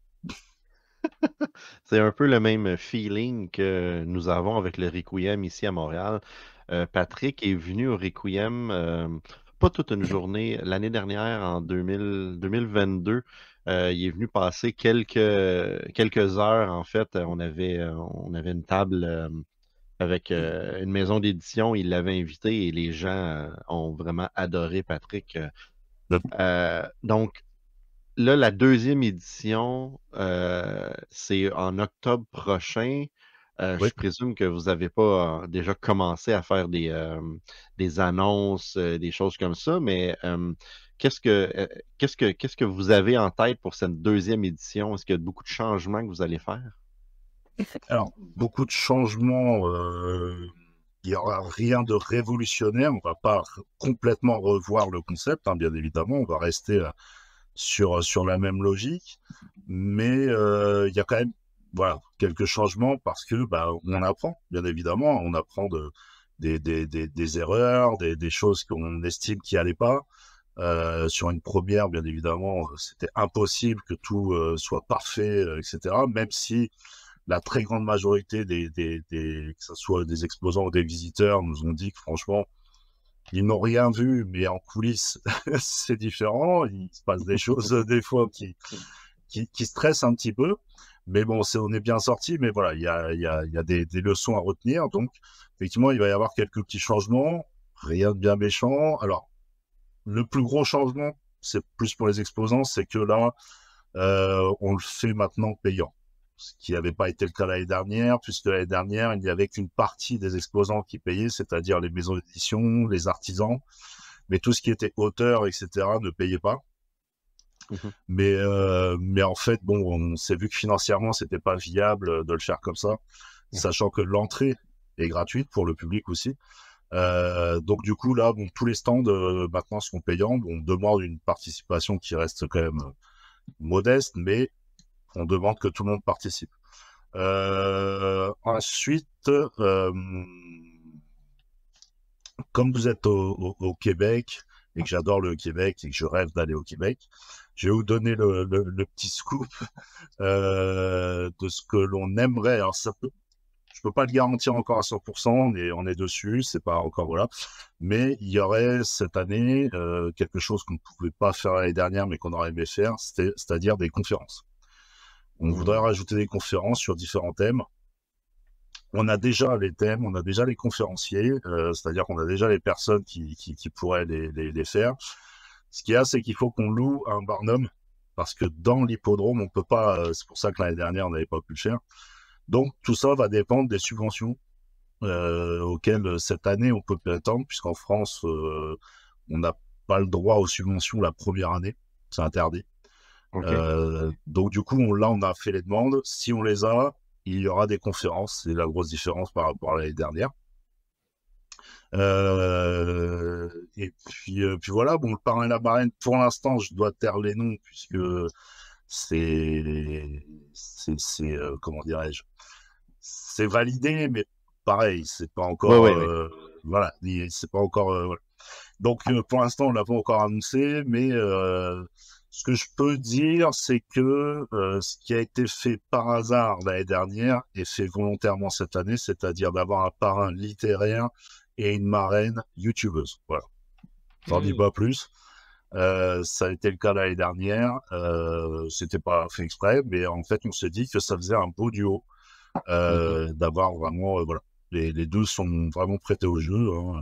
C'est un peu le même feeling que nous avons avec le Requiem ici à Montréal. Patrick est venu au Requiem, pas toute une journée, l'année dernière, en 2022. Il est venu passer quelques heures. En fait, on avait une table avec une maison d'édition. Il l'avait invité et les gens ont vraiment adoré Patrick. Donc, là, la deuxième édition, c'est en octobre prochain. Oui. Je présume que vous n'avez pas déjà commencé à faire des annonces, des choses comme ça, mais qu'est-ce que vous avez en tête pour cette deuxième édition? Est-ce qu'il y a beaucoup de changements que vous allez faire? Alors, beaucoup de changements. Il n'y aura rien de révolutionnaire. On va pas complètement revoir le concept, bien évidemment. On va rester sur la même logique, mais il y a quand même quelques changements parce que on apprend, bien évidemment, on apprend des erreurs, des choses qu'on estime qui n'allaient pas. Sur une première, bien évidemment, c'était impossible que tout soit parfait, etc. Même si la très grande majorité que ce soit des exposants ou des visiteurs nous ont dit que franchement, ils n'ont rien vu, mais en coulisses, c'est différent. Il se passe des choses des fois qui stressent un petit peu. Mais bon, on est bien sorti. Mais voilà, il y a des leçons à retenir. Donc, effectivement, il va y avoir quelques petits changements. Rien de bien méchant. Alors, le plus gros changement, c'est plus pour les exposants, c'est que là, on le fait maintenant payant. Ce qui n'avait pas été le cas l'année dernière, puisque l'année dernière, il n'y avait qu'une partie des exposants qui payaient, c'est-à-dire les maisons d'édition, les artisans, mais tout ce qui était auteur, etc., ne payait pas. Mais en fait, bon, on s'est vu que financièrement, c'était pas viable de le faire comme ça, sachant que l'entrée est gratuite pour le public aussi. Donc du coup, là, tous les stands maintenant sont payants. On demande une participation qui reste quand même modeste, mais on demande que tout le monde participe. Ensuite, comme vous êtes au Québec et que j'adore le Québec et que je rêve d'aller au Québec, je vais vous donner le petit scoop de ce que l'on aimerait. Alors je peux pas le garantir encore à 100%, on est dessus, c'est pas encore voilà. Mais il y aurait cette année quelque chose qu'on ne pouvait pas faire l'année dernière, mais qu'on aurait aimé faire, c'est-à-dire des conférences. On voudrait rajouter des conférences sur différents thèmes. On a déjà les thèmes, on a déjà les conférenciers, c'est-à-dire qu'on a déjà les personnes qui pourraient les faire. Ce qu'il y a, c'est qu'il faut qu'on loue un barnum, parce que dans l'hippodrome, on peut pas, c'est pour ça que l'année dernière, on n'avait pas pu le faire. Donc, tout ça va dépendre des subventions auxquelles cette année, on peut prétendre, puisqu'en France, on n'a pas le droit aux subventions la première année. C'est interdit. Okay. Donc, du coup, on a fait les demandes. Si on les a, il y aura des conférences. C'est la grosse différence par rapport à l'année dernière. Et puis voilà, bon, le parrain et la marraine, pour l'instant, je dois taire les noms, puisque c'est comment dirais-je, c'est validé, mais pareil, c'est pas encore voilà, c'est pas encore voilà. Donc, pour l'instant, on l'a pas encore annoncé, mais ce que je peux dire, c'est que ce qui a été fait par hasard l'année dernière est fait volontairement cette année, c'est-à-dire d'avoir un parrain littéraire et une marraine youtubeuse. Voilà. J'en dis pas plus. Ça a été le cas l'année dernière. C'était pas fait exprès, mais en fait, on s'est dit que ça faisait un beau duo. D'avoir vraiment, voilà. Les deux sont vraiment prêtés au jeu. Hein.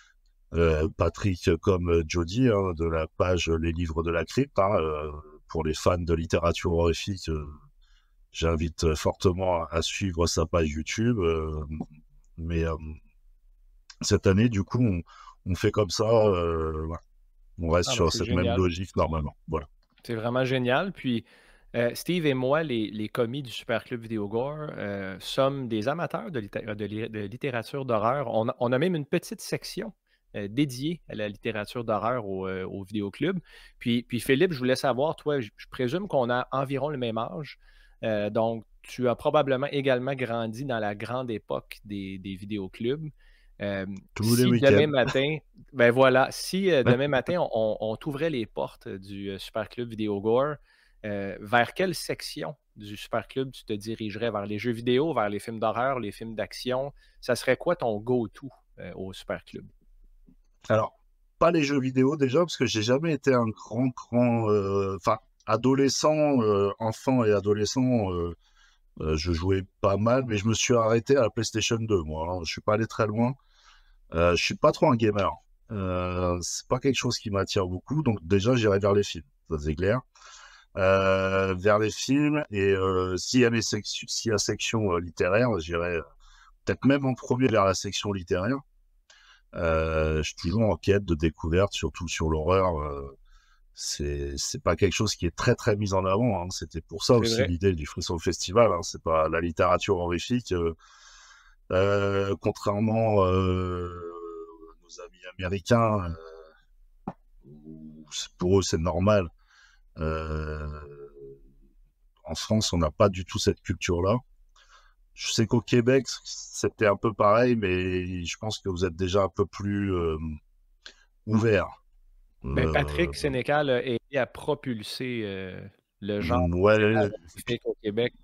Patrick comme Jody, hein, de la page Les Livres de la Crypte. Hein, pour les fans de littérature horrifique, j'invite fortement à suivre sa page YouTube. Mais cette année, du coup, on fait comme ça. Voilà. On reste sur cette même logique normalement. Voilà. C'est vraiment génial. Puis, Steve et moi, les commis du Super Club Vidéo Gore, sommes des amateurs de littérature d'horreur. On a même une petite section dédiée à la littérature d'horreur au vidéoclub. Puis Philippe, je voulais savoir, toi, je présume qu'on a environ le même âge. Donc, tu as probablement également grandi dans la grande époque des vidéoclubs. Tous si les week-ends. demain matin, ben voilà, si demain matin, on t'ouvrait les portes du Super Club Vidéo Gore, vers quelle section du Super Club tu te dirigerais? Vers les jeux vidéo, vers les films d'horreur, les films d'action? Ça serait quoi ton go-to au Super Club? Alors, pas les jeux vidéo déjà, parce que j'ai jamais été un grand, enfin, adolescent, enfant et adolescent, je jouais pas mal, mais je me suis arrêté à la PlayStation 2, moi. Hein. Je suis pas allé très loin. Je suis pas trop un gamer. C'est pas quelque chose qui m'attire beaucoup, donc déjà, j'irai vers les films, ça c'est clair. Vers les films, et s'il y a section littéraire, j'irai peut-être même en premier vers la section littéraire. Je suis toujours en quête de découverte, surtout sur l'horreur. C'est pas quelque chose qui est très très mis en avant. Hein. C'était pour ça aussi l'idée du Frisson Festival. Hein. C'est pas la littérature horrifique. Contrairement à nos amis américains, pour eux c'est normal. En France, on n'a pas du tout cette culture-là. Je sais qu'au Québec, c'était un peu pareil, mais je pense que vous êtes déjà un peu plus ouvert. Ben, Patrick Sénécal a aidé à propulser le genre au Québec.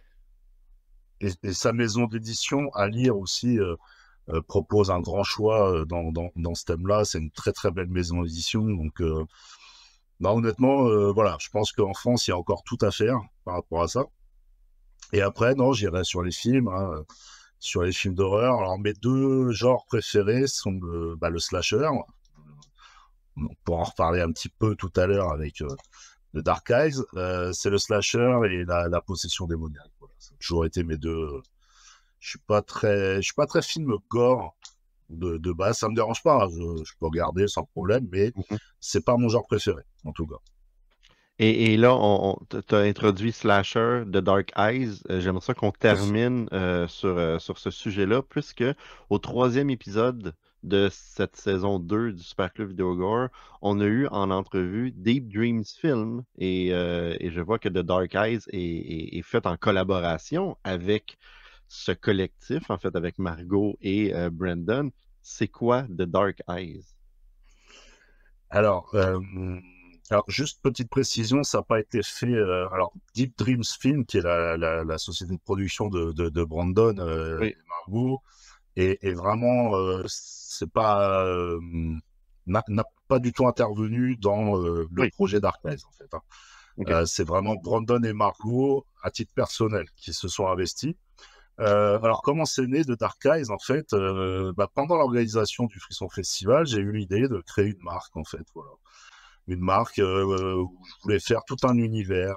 Et sa maison d'édition, à lire aussi, propose un grand choix dans ce thème-là. C'est une très très belle maison d'édition. Donc, honnêtement, voilà, je pense qu'en France, il y a encore tout à faire par rapport à ça. Et après, non, j'irai sur les films, hein, sur les films d'horreur. Alors, mes deux genres préférés sont le slasher. On pourra en reparler un petit peu tout à l'heure avec le Dark Eyes. C'est le slasher et la possession démoniaque. Voilà, ça a toujours été mes deux. Je suis pas très film gore de base. Ça me dérange pas. Hein, je peux regarder sans problème, mais c'est pas mon genre préféré, en tout cas. Et là, tu as introduit Slasher de Dark Eyes. J'aimerais ça qu'on termine sur ce sujet-là, puisque au 3e épisode de cette saison 2 du Super Club Vidéo Gore, on a eu en entrevue Deep Dreams Film, et je vois que The Dark Eyes est fait en collaboration avec ce collectif, en fait, avec Margot et Brandon. C'est quoi The Dark Eyes? Alors, juste petite précision, ça n'a pas été fait. Alors, Deep Dreams Film, qui est la société de production de Brandon et Margot, est vraiment, c'est pas, n'a pas du tout intervenu dans le projet Dark Eyes, en fait. Hein. Okay. C'est vraiment Brandon et Margot, à titre personnel, qui se sont investis. Alors, comment c'est né de Dark Eyes? En fait, pendant l'organisation du Frisson Festival, j'ai eu l'idée de créer une marque, en fait, voilà. Une marque où je voulais faire tout un univers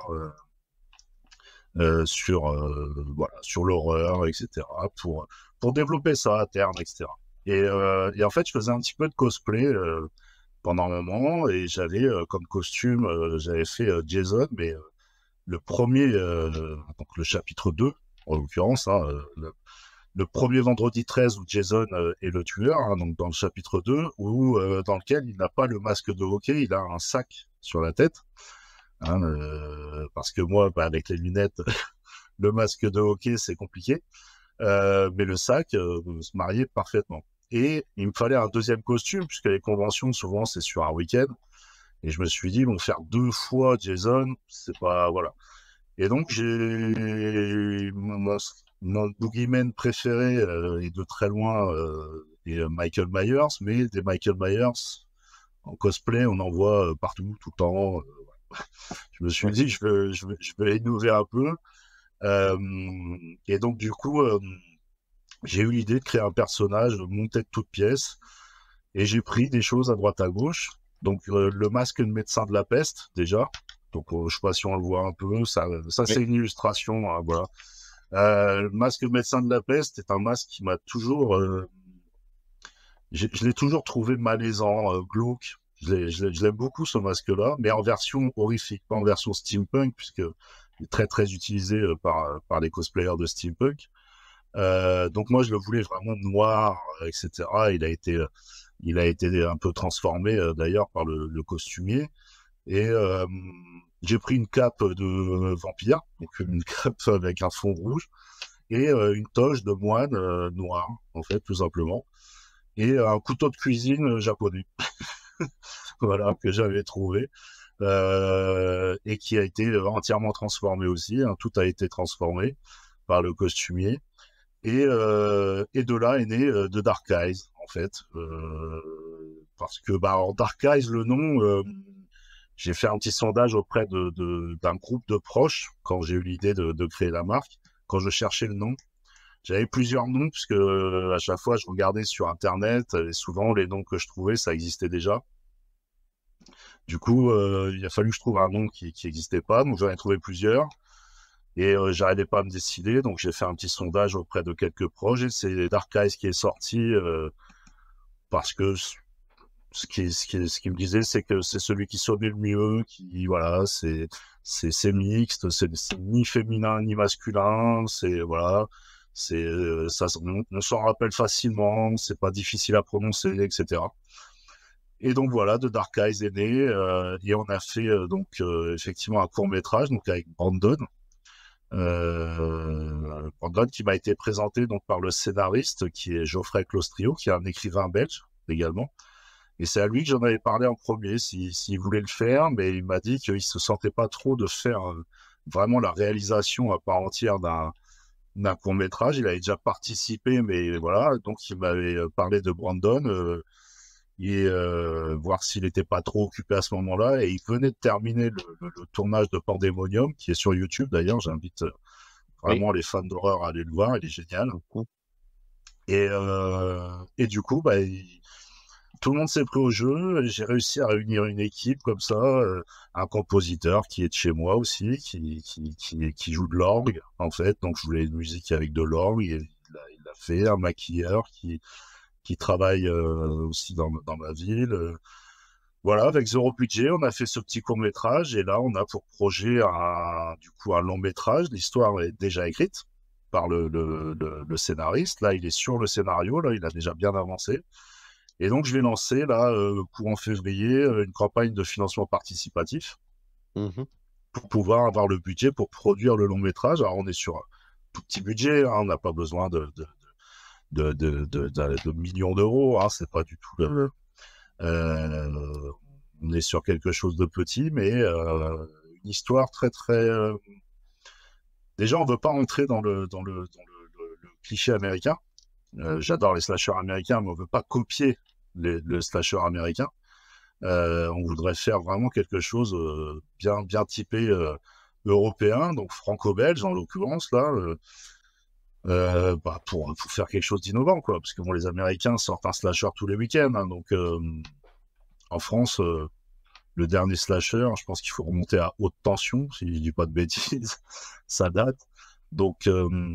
sur l'horreur, etc. pour développer ça à terme, etc. Et en fait, je faisais un petit peu de cosplay pendant un moment, et j'avais comme costume, j'avais fait Jason, mais le premier, donc le chapitre 2, en l'occurrence, hein, le premier vendredi 13 où Jason est le tueur, hein, donc dans le chapitre 2, où, dans lequel il n'a pas le masque de hockey, il a un sac sur la tête. Hein, parce que moi, avec les lunettes, le masque de hockey, c'est compliqué. Mais le sac se mariait parfaitement. Et il me fallait un deuxième costume, puisque les conventions, souvent, c'est sur un week-end. Et je me suis dit, bon, faire 2 fois Jason, c'est pas... Voilà. Et donc, j'ai... Mon boogeyman préféré, et de très loin, est Michael Myers. Mais des Michael Myers, en cosplay, on en voit partout, tout le temps. Je me suis dit, je vais innover un peu. Et donc, du coup... j'ai eu l'idée de créer un personnage monté de toutes pièces et j'ai pris des choses à droite à gauche. Donc le masque de médecin de la peste déjà. Donc je sais pas si on le voit un peu. Ça c'est une illustration. Hein, voilà. Le masque de médecin de la peste est un masque qui m'a toujours, je l'ai toujours trouvé malaisant, glauque. Je l'aime beaucoup ce masque-là, mais en version horrifique, pas en version steampunk puisque il est très très utilisé par les cosplayers de steampunk. Donc moi je le voulais vraiment noir, etc. Il a été un peu transformé d'ailleurs par le costumier. Et j'ai pris une cape de vampire, donc une cape avec un fond rouge, et une toge de moine noire, en fait, tout simplement. Et un couteau de cuisine japonais, voilà, que j'avais trouvé. Et qui a été entièrement transformé aussi. Hein, tout a été transformé par le costumier. Et de là est né The Dark Eyes, en fait. Parce que, en Dark Eyes, le nom, j'ai fait un petit sondage auprès d'un groupe de proches quand j'ai eu l'idée de créer la marque. Quand je cherchais le nom, j'avais plusieurs noms, puisque à chaque fois, je regardais sur Internet, et souvent, les noms que je trouvais, ça existait déjà. Du coup, il a fallu que je trouve un nom qui n'existait pas, donc j'en ai trouvé plusieurs. Et j'arrivais pas à me décider, donc j'ai fait un petit sondage auprès de quelques projets. C'est Dark Eyes qui est sorti parce que ce qui me disait, c'est que c'est celui qui sonnait le mieux, qui voilà, c'est mixte, c'est ni féminin ni masculin, c'est voilà, ça on s'en rappelle facilement, c'est pas difficile à prononcer, etc. Et donc voilà, The Dark Eyes est né et on a fait donc effectivement un court métrage donc avec Brandon. Brandon qui m'a été présenté donc par le scénariste qui est Geoffrey Clostrio, qui est un écrivain belge également, et c'est à lui que j'en avais parlé en premier s'il voulait le faire, mais il m'a dit qu'il se sentait pas trop de faire vraiment la réalisation à part entière d'un court métrage. Il avait déjà participé, mais voilà, donc il m'avait parlé de Brandon et voir s'il n'était pas trop occupé à ce moment-là, et il venait de terminer le tournage de Pandemonium, qui est sur YouTube d'ailleurs. J'invite vraiment les fans d'horreur à aller le voir, il est génial. Et du coup, tout le monde s'est pris au jeu, et j'ai réussi à réunir une équipe comme ça, un compositeur qui est de chez moi aussi, qui joue de l'orgue en fait, donc je voulais une musique avec de l'orgue, il l'a fait, un maquilleur qui travaille aussi dans ma ville. Voilà, avec zéro budget, on a fait ce petit court-métrage, et là, on a pour projet un long-métrage. L'histoire est déjà écrite par le scénariste. Là, il est sur le scénario, là, il a déjà bien avancé. Et donc, je vais lancer, là, courant février, une campagne de financement participatif pour pouvoir avoir le budget pour produire le long-métrage. Alors, on est sur un tout petit budget, hein, on n'a pas besoin de millions d'euros, hein, c'est pas du tout on est sur quelque chose de petit, mais une histoire très très déjà on veut pas rentrer dans le cliché américain. J'adore les slashers américains, mais on veut pas copier le slasher américain. On voudrait faire vraiment quelque chose bien typé européen, donc franco-belge en l'occurrence là. Pour faire quelque chose d'innovant, quoi, parce que bon, les Américains sortent un slasher tous les week-ends, hein, donc en France, le dernier slasher, je pense qu'il faut remonter à Haute Tension, si je dis pas de bêtises, ça date. Donc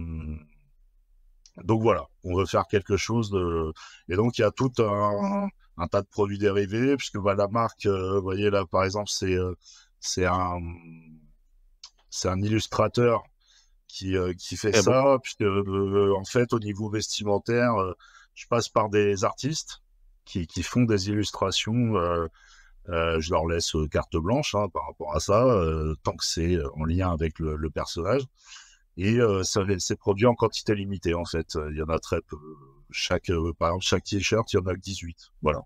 voilà, on veut faire quelque chose et donc il y a tout un tas de produits dérivés, puisque la marque, vous voyez là, par exemple, c'est un illustrateur qui fait ça, puisque en fait, au niveau vestimentaire, je passe par des artistes qui font des illustrations. Je leur laisse carte blanche, hein, par rapport à ça, tant que c'est en lien avec le personnage. Et c'est produit en quantité limitée, en fait. Il y en a très peu. Par exemple, chaque t-shirt, il y en a que 18. Voilà.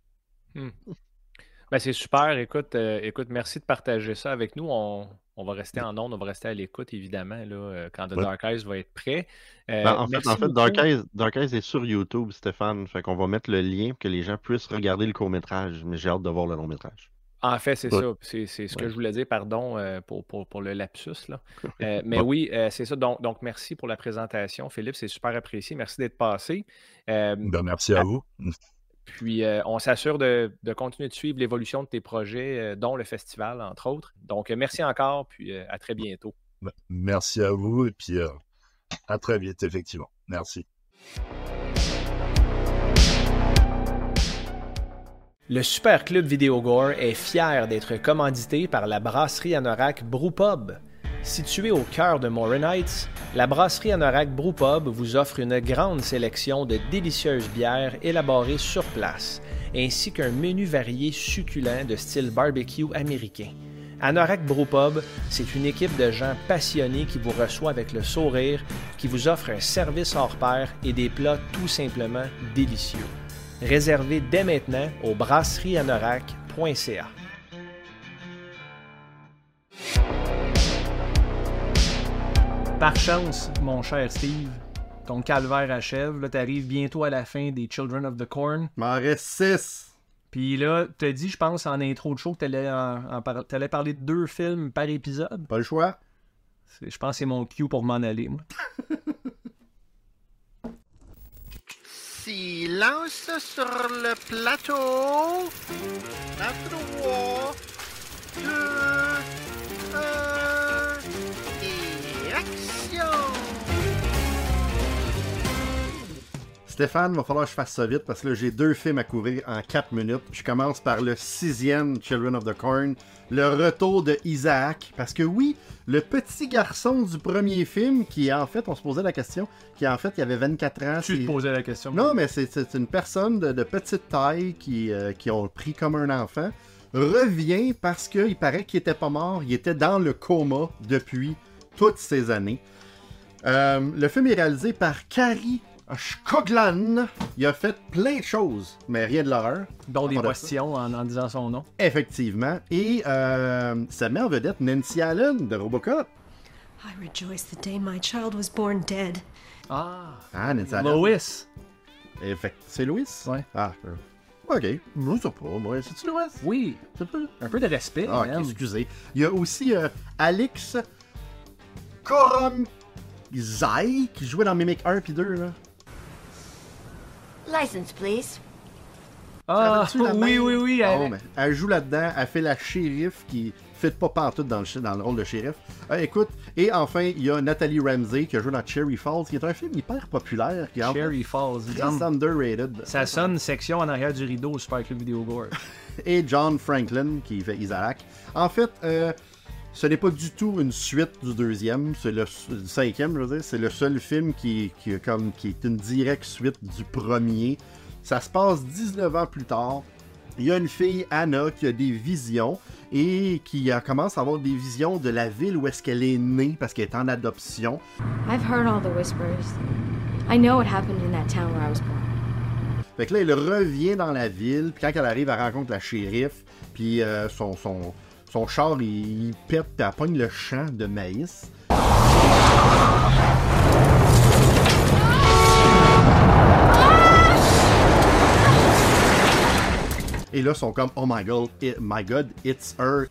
Ben, c'est super. Écoute, merci de partager ça avec nous. On va rester en ondes, on va rester à l'écoute, évidemment, là, quand The Dark Eyes va être prêt. En fait, merci beaucoup. Dark Eyes est sur YouTube, Stéphane. Fait qu'on va mettre le lien pour que les gens puissent regarder le court-métrage. Mais j'ai hâte de voir le long-métrage. En fait, c'est ça. C'est ce que je voulais dire, pardon, pour le lapsus, là. Mais oui, c'est ça. Donc, merci pour la présentation, Philippe. C'est super apprécié. Merci d'être passé. Merci à vous. Puis, on s'assure de continuer de suivre l'évolution de tes projets, dont le festival, entre autres. Donc, merci encore, puis à très bientôt. Merci à vous, et puis à très vite, effectivement. Merci. Le Super Club Vidéogore est fier d'être commandité par la brasserie Anorak Brewpub. Située au cœur de Morin Heights, la brasserie Anorak Brewpub vous offre une grande sélection de délicieuses bières élaborées sur place, ainsi qu'un menu varié succulent de style barbecue américain. Anorak Brewpub, c'est une équipe de gens passionnés qui vous reçoit avec le sourire, qui vous offre un service hors pair et des plats tout simplement délicieux. Réservez dès maintenant au brasserieanorak.ca. Par chance, mon cher Steve, ton calvaire achève. Là, t'arrives bientôt à la fin des Children of the Corn. Il m'en reste 6. Puis là, t'as dit, je pense, en intro de show que t'allais parler de 2 films par épisode. Pas le choix. Je pense que c'est mon cue pour m'en aller, moi. Silence sur le plateau. 3, 2, 1 et action. Stéphane, il va falloir que je fasse ça vite parce que là, j'ai 2 films à couvrir en 4 minutes. Je commence par le 6e Children of the Corn, le retour de Isaac. Parce que oui, le petit garçon du premier film, qui en fait, on se posait la question, qui en fait, il avait 24 ans. Tu te posais la question. Non, mais c'est une personne de petite taille qui ont pris comme un enfant, revient parce qu'il paraît qu'il était pas mort, il était dans le coma depuis toutes ces années. Le film est réalisé par Kari Skogland. Il a fait plein de choses, mais rien de l'horreur. Dont des postillons en disant son nom. Effectivement. Et ça met en vedette Nancy Allen de Robocop. I rejoice the day my child was born dead. Nancy Allen. Lois. C'est Louis? Ouais. Ok. Je sais pas. Moi, c'est-tu Louis? Oui. Un peu de respect. Ok, excusez. Il y a aussi Alex Koromzai qui jouait dans Mimic 1 puis 2, là. License, please. Oui. Elle joue là-dedans, elle fait la shérif qui fit pas pantoute dans le rôle de shérif. Écoute, et enfin, il y a Nathalie Ramsey qui a joué dans Cherry Falls, qui est un film hyper populaire. Cherry Falls. Très underrated. Ça sonne section en arrière du rideau au Super Club Vidéogore. Et John Franklin qui fait Isaac. En fait, ce n'est pas du tout une suite du 2e, c'est le 5e, je veux dire. C'est le seul film qui est une directe suite du premier. Ça se passe 19 ans plus tard. Il y a une fille, Anna, qui a des visions et qui commence à avoir des visions de la ville où est-ce qu'elle est née parce qu'elle est en adoption. I've heard all the whispers. I know what happened in that town where I was born. Fait que là, elle revient dans la ville, puis quand elle arrive, elle rencontre la shérif, puis son char, il pète, puis elle pogne le champ de maïs. Et là, ils sont comme, oh my god, it's her.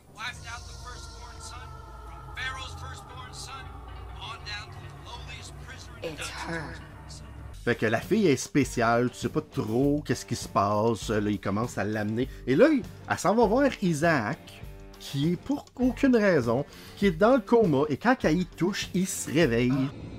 It's her. Fait que la fille est spéciale, tu sais pas trop qu'est-ce qui se passe. Là, il commence à l'amener. Et là, elle s'en va voir Isaac, qui est pour aucune raison, qui est dans le coma, et quand elle y touche, il se réveille.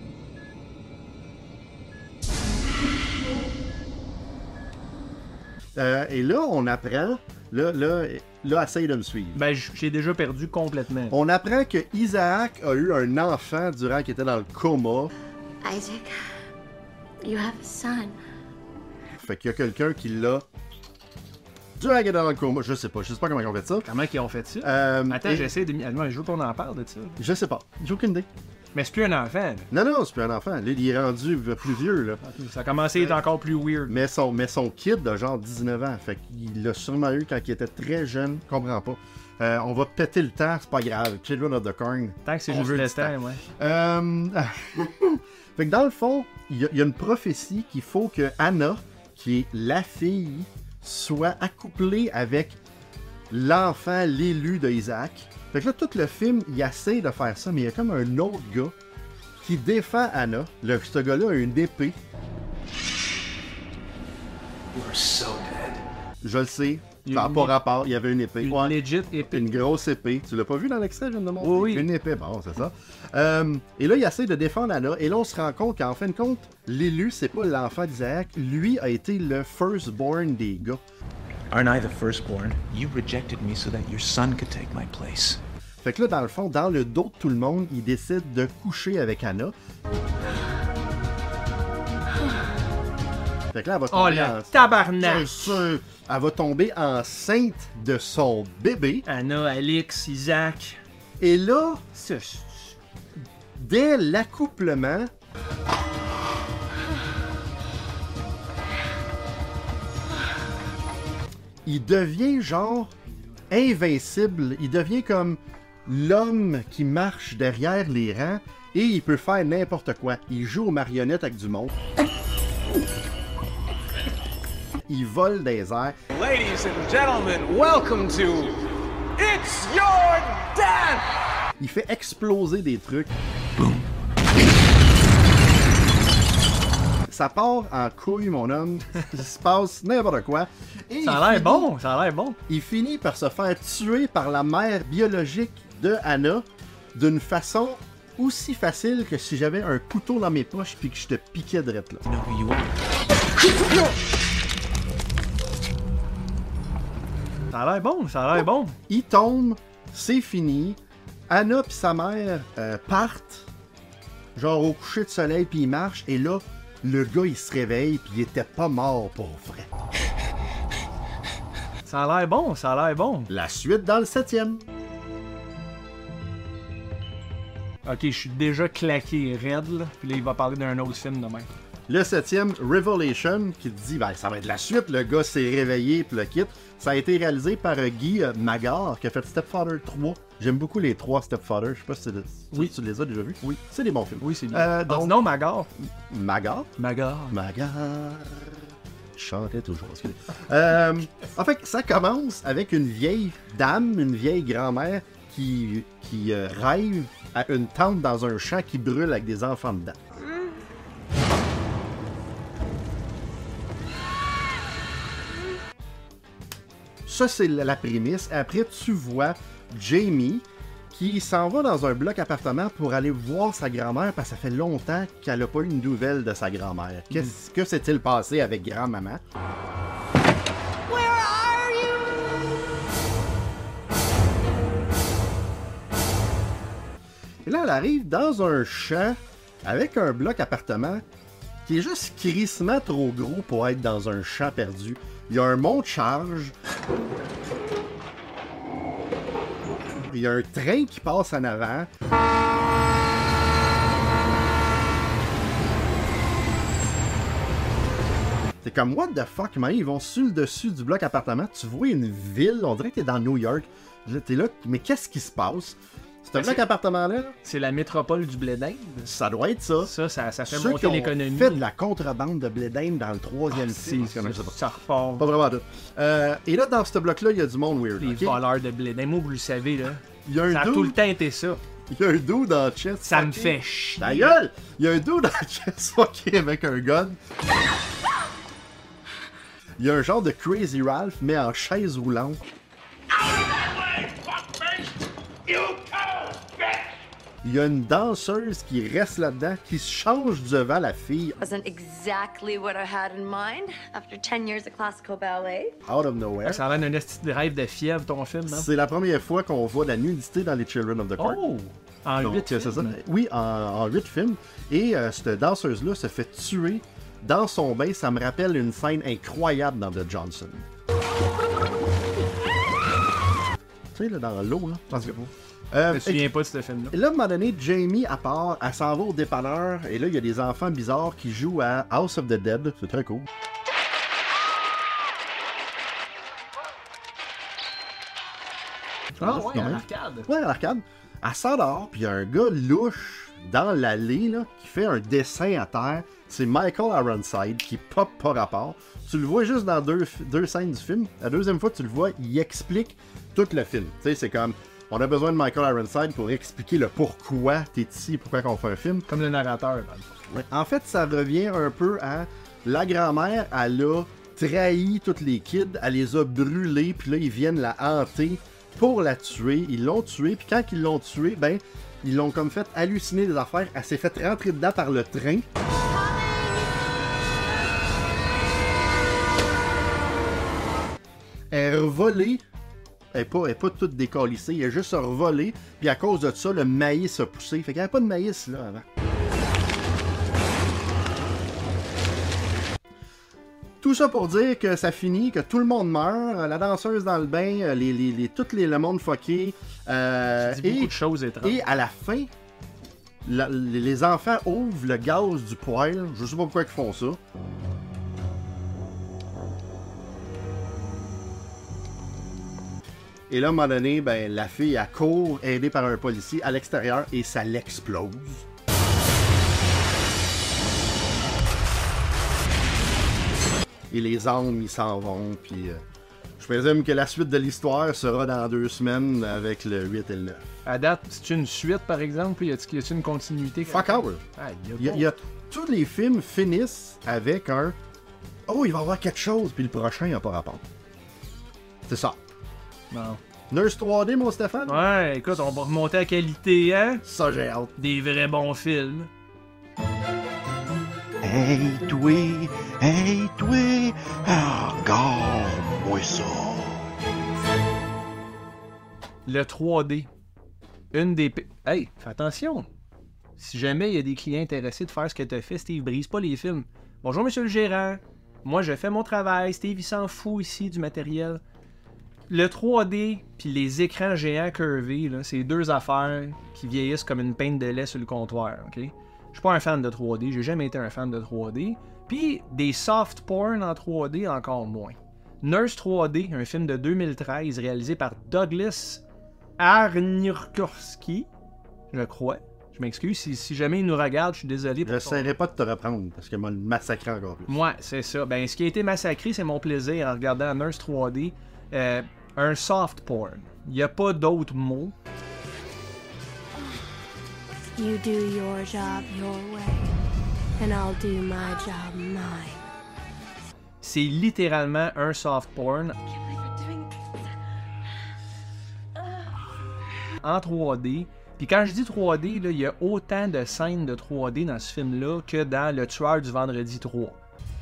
Et là, on apprend, là, essaye de me suivre. Ben, j'ai déjà perdu complètement. On apprend que Isaac a eu un enfant durant qu'il était dans le coma. Isaac, you have a son. Fait qu'il y a quelqu'un qui l'a durant qu'il était dans le coma. Je sais pas comment ils ont fait ça. Comment ils ont fait ça? Attends, j'essaie de... je veux qu'on en parle de ça. Je sais pas, j'ai aucune idée. Mais c'est plus un enfant. Là. Non, c'est plus un enfant. Là, il est rendu plus vieux, là. Ça a commencé à être encore plus weird. Mais son kid a genre 19 ans. Fait qu'il l'a sûrement eu quand il était très jeune. Je comprends pas. On va péter le temps, c'est pas grave. Children of the Corn. Tant que c'est juste le temps, ouais. Fait que dans le fond, il y a une prophétie qu'il faut que Anna, qui est la fille, soit accouplée avec l'enfant, l'élu de Isaac. Fait que là, tout le film, il essaie de faire ça, mais il y a comme un autre gars qui défend Anna. Ce gars-là a une épée. You're so dead. Je le sais. Ça n'a pas rapport, il y avait une épée. Une legit épée. Une grosse épée. Tu l'as pas vu dans l'extrait, je viens de montrer? Oui. Une épée, bon, c'est ça. Et là, il essaie de défendre Anna. Et là, on se rend compte qu'en fin de compte, l'élu, c'est pas l'enfant d'Isaac. Lui a été le firstborn des gars. Aren't I the firstborn? You rejected me so that your son could take my place. Fait que là, dans le fond, dans le dos de tout le monde, il décide de coucher avec Anna. Fait que là, elle va tomber tabarnak! Elle va tomber enceinte de son bébé. Anna, Alix, Isaac. Et là, dès l'accouplement, il devient genre invincible. Il devient comme l'homme qui marche derrière les rangs et il peut faire n'importe quoi. Il joue aux marionnettes avec du monde. Il vole des airs. Ladies and gentlemen, welcome to It's Your Dad! Il fait exploser des trucs. Boom. Ça part en couille, mon homme. Il se passe n'importe quoi. Et ça a l'air bon, ça a l'air bon. Il finit par se faire tuer par la mère biologique de Anna d'une façon aussi facile que si j'avais un couteau dans mes poches puis que je te piquais direct là. Ça a l'air bon, ça a l'air bon. Il tombe, c'est fini. Anna puis sa mère partent, genre au coucher de soleil, puis ils marchent, et là, le gars, il se réveille, puis il était pas mort pour vrai. Ça a l'air bon, ça a l'air bon. La suite dans le 7e. Ok, je suis déjà claqué raide, là. Puis là, il va parler d'un autre film demain. Le 7e, Revelation, qui te dit, ben, ça va être la suite, le gars s'est réveillé, puis le quitte. Ça a été réalisé par Guy Magard, qui a fait Stepfather 3. J'aime beaucoup les 3 Stepfather, je sais pas si tu les as déjà vus. Oui. C'est des bons films. Oui, c'est bien. Donc, non, Magard. Magard? Magard. Chantait toujours. En fait, ça commence avec une vieille dame, une vieille grand-mère qui rêve à une tente dans un champ qui brûle avec des enfants dedans. Ça, c'est la prémisse. Après, tu vois Jamie qui s'en va dans un bloc appartement pour aller voir sa grand-mère parce que ça fait longtemps qu'elle n'a pas eu une nouvelle de sa grand-mère. Qu'est-ce que s'est-il passé avec grand-maman? Where are you? Et là, elle arrive dans un champ avec un bloc appartement qui est juste crissement trop gros pour être dans un champ perdu. Il y a un mont de charge. Il y a un train qui passe en avant. C'est comme, what the fuck, man? Ils vont sur le dessus du bloc appartement. Tu vois une ville, on dirait que t'es dans New York. T'es là, mais qu'est-ce qui se passe? C'est un bloc appartement-là? C'est la métropole du blé d'Inde. Ça doit être ça. Ça fait Ceux monter qui l'économie. ont fait de la contrebande de blé d'Inde dans le 3e film. Ça repart. Pas vraiment tout. Et là, dans ce bloc-là, il y a du monde weird. Les voleurs de blé d'Inde. Moi, vous le savez, là. Il y a un ça a tout le temps été ça. Il y a un dude dans le chest. Ça me fait chier. Ta gueule! Il y a un dude dans le chest fucké avec un gun. Il y a un genre de Crazy Ralph, mais en chaise roulante. Il y a une danseuse qui reste là-dedans, qui se change devant la fille. Wasn't exactly what I had in mind after 10 years of classical ballet. Out of nowhere. Ça a l'air d'un petit rêve de fièvre, ton film, non? C'est la première fois qu'on voit de la nudité dans les Children of the Corn. Oh! En 8 films? C'est ça. Oui, en 8 films. Et cette danseuse-là se fait tuer dans son bain. Ça me rappelle une scène incroyable dans The Johnson. Tu sais, là, dans l'eau, là. Je me souviens pas de ce film-là. Et là, à un moment donné, Jamie, à part, elle s'en va au dépanneur, et là, il y a des enfants bizarres qui jouent à House of the Dead. C'est très cool. Ah ouais, à l'arcade. Ouais, à l'arcade. Elle sort dehors, puis il y a un gars louche dans l'allée là, qui fait un dessin à terre. C'est Michael Ironside qui pop par rapport. Tu le vois juste dans deux scènes du film. La deuxième fois, tu le vois, il explique tout le film. Tu sais, c'est comme, on a besoin de Michael Ironside pour expliquer le pourquoi t'es ici, pourquoi on fait un film. Comme le narrateur. Ouais. En fait, ça revient un peu à la grand-mère, elle a trahi tous les kids, elle les a brûlés, puis là, ils viennent la hanter pour la tuer. Ils l'ont tuée, puis quand ils l'ont tuée, ben, ils l'ont comme fait halluciner des affaires. Elle s'est fait rentrer dedans par le train. Elle est revolée. Elle est pas toute décalissée. Elle est juste revolée. Puis à cause de ça, le maïs a poussé. Fait qu'il n'y avait pas de maïs là avant. Tout ça pour dire que ça finit, que tout le monde meurt, la danseuse dans le bain, le monde fucké. Beaucoup de choses étranges. Et à la fin, les enfants ouvrent le gaz du poêle. Je sais pas pourquoi ils font ça. Et là, à un moment donné, ben, la fille, elle court, aidée par un policier à l'extérieur, et ça l'explose. Et les âmes, ils s'en vont, puis je présume que la suite de l'histoire sera dans 2 semaines avec le 8 et le 9. À date, c'est une suite, par exemple? Y a-t-il une continuité? Fuck all! Tous les films finissent avec un « Oh, il va y avoir quelque chose », puis le prochain n'a pas rapport. C'est ça. Bon. Nurse 3D, mon Stéphane? Ouais, écoute, on va remonter à qualité, hein? Ça, j'ai hâte. Des vrais bons films. Hey, toi, regarde-moi ça. Le 3D. Une des... Hey, fais attention. Si jamais il y a des clients intéressés de faire ce que t'as fait, Steve, brise pas les films. Bonjour, monsieur le gérant. Moi, je fais mon travail. Steve, il s'en fout ici du matériel. Le 3D puis les écrans géants curvés, là, c'est 2 affaires qui vieillissent comme une pinte de lait sur le comptoir, ok? Je suis pas un fan de 3D, j'ai jamais été un fan de 3D. Puis des soft porn en 3D, encore moins. Nurse 3D, un film de 2013 réalisé par Douglas Arnurkowski, je crois. Je m'excuse, si jamais il nous regarde, je suis désolé. J'essaierai pas de te reprendre, parce qu'il m'a massacré encore plus. Ouais, c'est ça. Ben, ce qui a été massacré, c'est mon plaisir en regardant Nurse 3D. Un soft porn. Il n'y a pas d'autres mots. You do your job your way, and I'll do my job mine. C'est littéralement un soft porn. En 3D. Puis quand je dis 3D, il y a autant de scènes de 3D dans ce film-là que dans Le Tueur du Vendredi 3.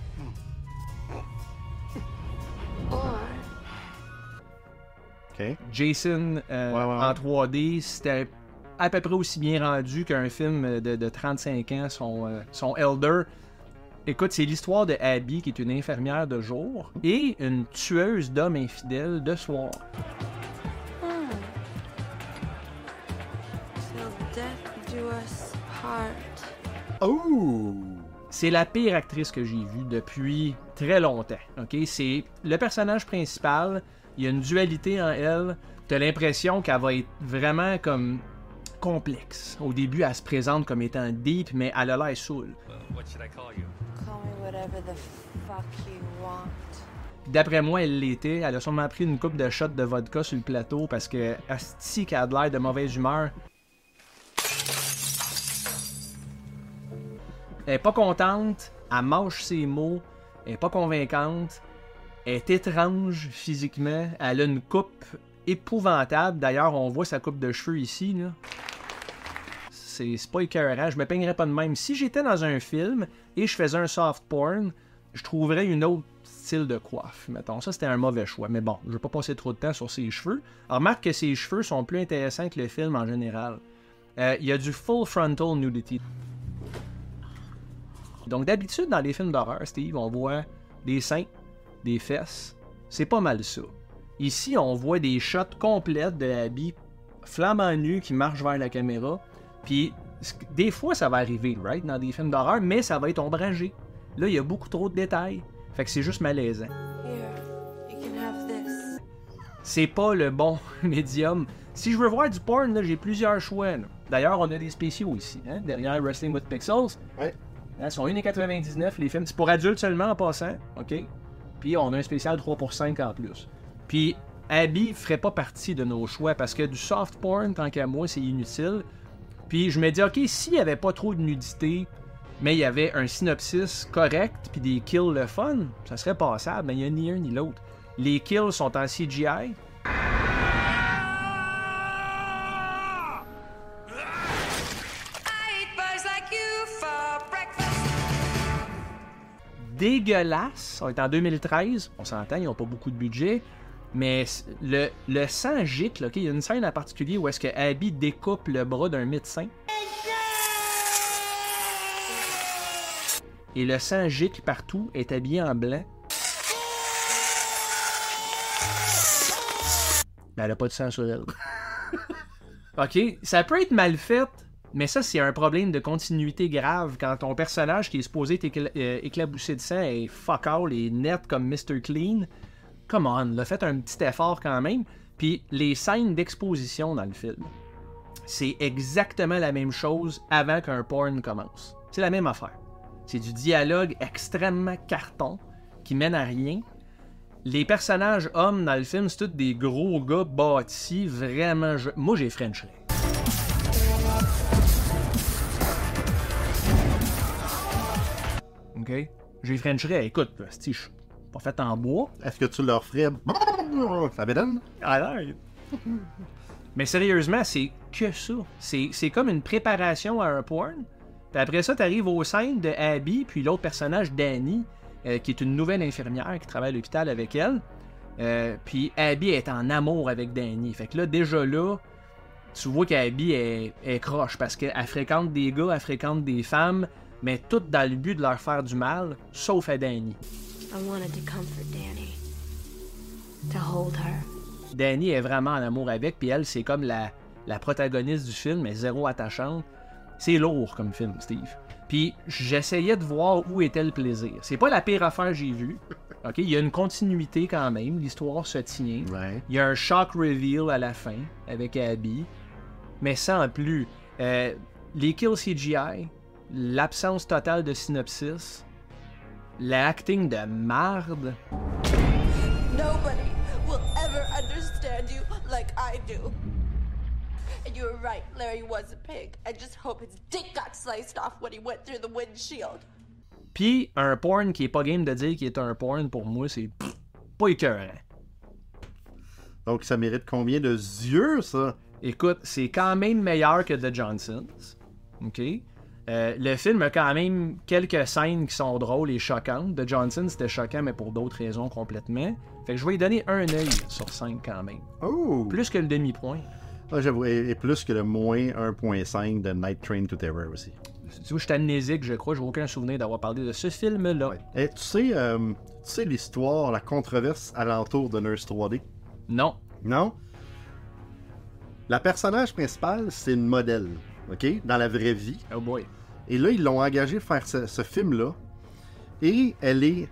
Okay. Jason en 3D, c'était à peu près aussi bien rendu qu'un film de 35 ans, son Elder. Écoute, c'est l'histoire de Abby, qui est une infirmière de jour, et une tueuse d'hommes infidèles de soir. Oh! C'est la pire actrice que j'ai vue depuis très longtemps. Ok, c'est le personnage principal. Il y a une dualité en elle. T'as l'impression qu'elle va être vraiment comme complexe. Au début, elle se présente comme étant deep, mais elle a l'air saoule. What should I call you? Call me whatever the fuck you want. D'après moi, elle l'était. Elle a sûrement pris une coupe de shots de vodka sur le plateau parce que asti qu'elle a de l'air de mauvaise humeur. Elle est pas contente, elle mâche ses mots, elle est pas convaincante, elle est étrange physiquement, elle a une coupe épouvantable. D'ailleurs, on voit sa coupe de cheveux ici, là. C'est pas écœurant, je me peignerais pas de même. Si j'étais dans un film et je faisais un soft porn, je trouverais une autre style de coiffe, mettons. Ça, c'était un mauvais choix, mais bon, je vais pas passer trop de temps sur ses cheveux. Alors, remarque que ses cheveux sont plus intéressants que le film en général. Il y a du full frontal nudity. Donc d'habitude, dans les films d'horreur, Steve, on voit des seins, des fesses. C'est pas mal ça. Ici, on voit des shots complètes de Abby flambant nu qui marche vers la caméra. Puis des fois, ça va arriver, right, dans des films d'horreur, mais ça va être ombragé. Là, il y a beaucoup trop de détails. Fait que c'est juste malaisant. C'est pas le bon médium. Si je veux voir du porn, là, j'ai plusieurs choix. Là. D'ailleurs, on a des spéciaux ici, hein, derrière Wrestling with Pixels. Ouais. Hein, sont 1,99$, les films. C'est pour adultes seulement en passant, OK? Puis on a un spécial 3 pour 5 en plus. Puis Abby ferait pas partie de nos choix parce que du soft porn, tant qu'à moi, c'est inutile. Puis je me dis, OK, s'il y avait pas trop de nudité, mais il y avait un synopsis correct, puis des kills le fun, ça serait passable, mais il n'y a ni un ni l'autre. Les kills sont en CGI. Dégueulasse. On est en 2013. On s'entend, ils n'ont pas beaucoup de budget. Mais le sang gicle, okay? Il y a une scène en particulier où est-ce que Abby découpe le bras d'un médecin. Et le sang gicle partout, est habillé en blanc. Mais elle a pas de sang sur elle. OK, ça peut être mal fait, mais ça, c'est un problème de continuité grave quand ton personnage qui est supposé être éclaboussé de sang est fuck all et net comme Mr. Clean. Come on, là, faites un petit effort quand même. Puis les scènes d'exposition dans le film, c'est exactement la même chose avant qu'un porn commence. C'est la même affaire. C'est du dialogue extrêmement carton qui mène à rien. Les personnages hommes dans le film, c'est tous des gros gars bâtis, vraiment... Moi, j'ai Frenché. OK? J'ai Frenché. Écoute, je suis pas fait en bois. Est-ce que tu leur ferais... Ça bédonne? Alors... Mais sérieusement, c'est que ça. C'est comme une préparation à un porn. Puis après ça, t'arrives aux scènes de Abby, puis l'autre personnage, Danny, qui est une nouvelle infirmière qui travaille à l'hôpital avec elle. Puis Abby est en amour avec Danny. Fait que là, déjà là, tu vois qu'Abby est croche parce qu'elle fréquente des gars, elle fréquente des femmes, mais toutes dans le but de leur faire du mal, sauf à Danny. I wanted to comfort Danny. To hold her. Danny est vraiment en amour avec, puis elle, c'est comme la protagoniste du film, mais zéro attachante. C'est lourd comme film, Steve. Puis j'essayais de voir où était le plaisir. C'est pas la pire affaire que j'ai vue. OK, il y a une continuité quand même, l'histoire se tient. Ouais. Il y a un shock reveal à la fin avec Abby. Mais sans plus. Les kills CGI, l'absence totale de synopsis, l'acting de marde. Nobody will ever understand you like I do. And you were right, Larry was a pig. I just hope his dick got sliced off when he went through the windshield. Puis un porn qui est pas game de dire qu'il est un porn, pour moi, c'est pas écœurant. Donc ça mérite combien de yeux, ça? Écoute, c'est quand même meilleur que The Johnsons. OK? Le film a quand même quelques scènes qui sont drôles et choquantes. The Johnson, c'était choquant, mais pour d'autres raisons complètement. Fait que je vais lui donner un œil sur 5 quand même. Oh! Plus que le demi-point. Ah, j'avoue, et plus que le moins 1.5 de Night Train to Terror aussi. Tu vois, je suis amnésique, je crois. J'ai aucun souvenir d'avoir parlé de ce film-là. Ouais. Et tu sais l'histoire, la controverse alentour de Nurse 3D? Non. Non? La personnage principale, c'est une modèle, OK? Dans la vraie vie. Oh boy. Et là, ils l'ont engagée faire ce film-là. Et elle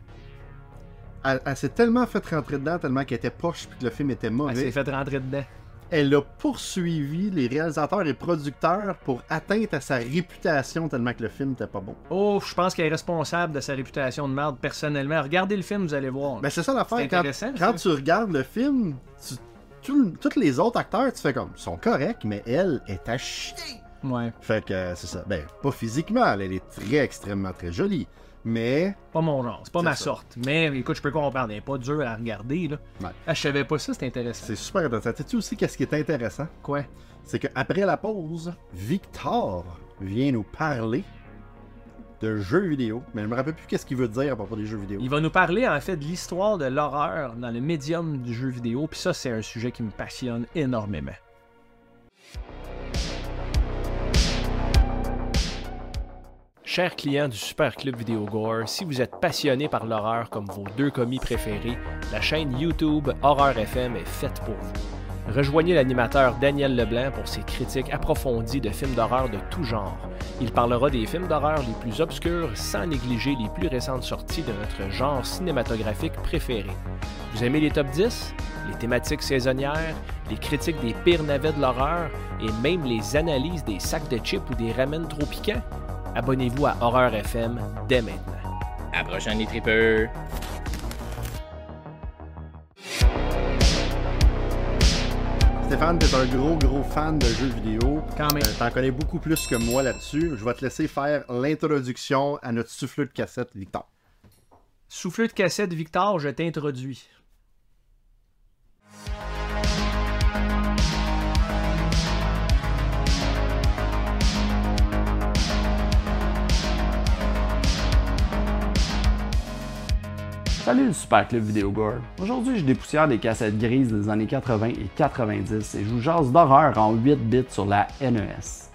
s'est tellement fait rentrer dedans, tellement qu'elle était poche, puis que le film était mauvais. Elle s'est fait rentrer dedans. Elle a poursuivi les réalisateurs et producteurs pour atteindre à sa réputation tellement que le film n'était pas bon. Oh, je pense qu'elle est responsable de sa réputation de merde personnellement. Regardez le film, vous allez voir. Ben c'est ça l'affaire. C'est intéressant, quand tu regardes le film, tous les autres acteurs, tu fais comme, ils sont corrects, mais elle est à chier. Ouais. Fait que c'est ça. Ben, pas physiquement, elle est extrêmement très jolie. Mais. Pas mon genre, c'est pas ma sorte. Mais écoute, je peux comprendre, elle est pas dure à regarder, là. Ouais. Ah, je savais pas ça, c'est intéressant. C'est super intéressant. Sais-tu aussi qu'est-ce qui est intéressant? Quoi? C'est qu'après la pause, Victor vient nous parler de jeux vidéo. Mais je me rappelle plus qu'est-ce qu'il veut dire à propos des jeux vidéo. Il va nous parler, en fait, de l'histoire de l'horreur dans le médium du jeu vidéo. Puis ça, c'est un sujet qui me passionne énormément. Chers clients du Super Club Vidéo Gore, si vous êtes passionné par l'horreur comme vos deux commis préférés, la chaîne YouTube Horreur FM est faite pour vous. Rejoignez l'animateur Daniel Leblanc pour ses critiques approfondies de films d'horreur de tout genre. Il parlera des films d'horreur les plus obscurs sans négliger les plus récentes sorties de notre genre cinématographique préféré. Vous aimez les top 10, les thématiques saisonnières, les critiques des pires navets de l'horreur et même les analyses des sacs de chips ou des ramen trop piquants? Abonnez-vous à Horreur FM dès maintenant. À la prochaine les tripeurs! Stéphane, t'es un gros fan de jeux vidéo. Quand même. T'en connais beaucoup plus que moi là-dessus. Je vais te laisser faire l'introduction à notre souffleux de cassette, Victor. Souffleux de cassette, Victor, je t'introduis. Salut le Super Club Vidéo Gore. Aujourd'hui, je dépoussière des cassettes grises des années 80 et 90 et je vous jase d'horreur en 8 bits sur la NES.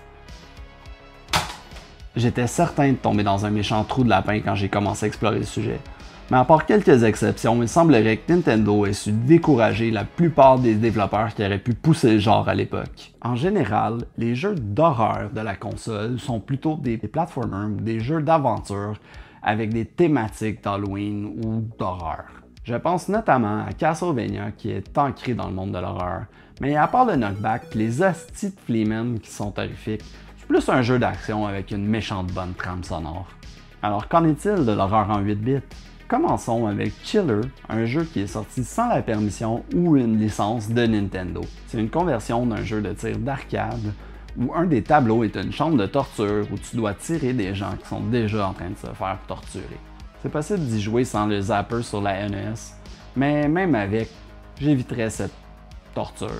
J'étais certain de tomber dans un méchant trou de lapin quand j'ai commencé à explorer le sujet. Mais à part quelques exceptions, il semblerait que Nintendo ait su décourager la plupart des développeurs qui auraient pu pousser le genre à l'époque. En général, les jeux d'horreur de la console sont plutôt des platformers ou des jeux d'aventure avec des thématiques d'Halloween ou d'horreur. Je pense notamment à Castlevania qui est ancré dans le monde de l'horreur, mais à part le knockback et les hosties de Fleeman qui sont horrifiques, c'est plus un jeu d'action avec une méchante bonne trame sonore. Alors qu'en est-il de l'horreur en 8 bits? Commençons avec Chiller, un jeu qui est sorti sans la permission ou une licence de Nintendo. C'est une conversion d'un jeu de tir d'arcade où un des tableaux est une chambre de torture où tu dois tirer des gens qui sont déjà en train de se faire torturer. C'est possible d'y jouer sans le zapper sur la NES, mais même avec, j'éviterais cette torture.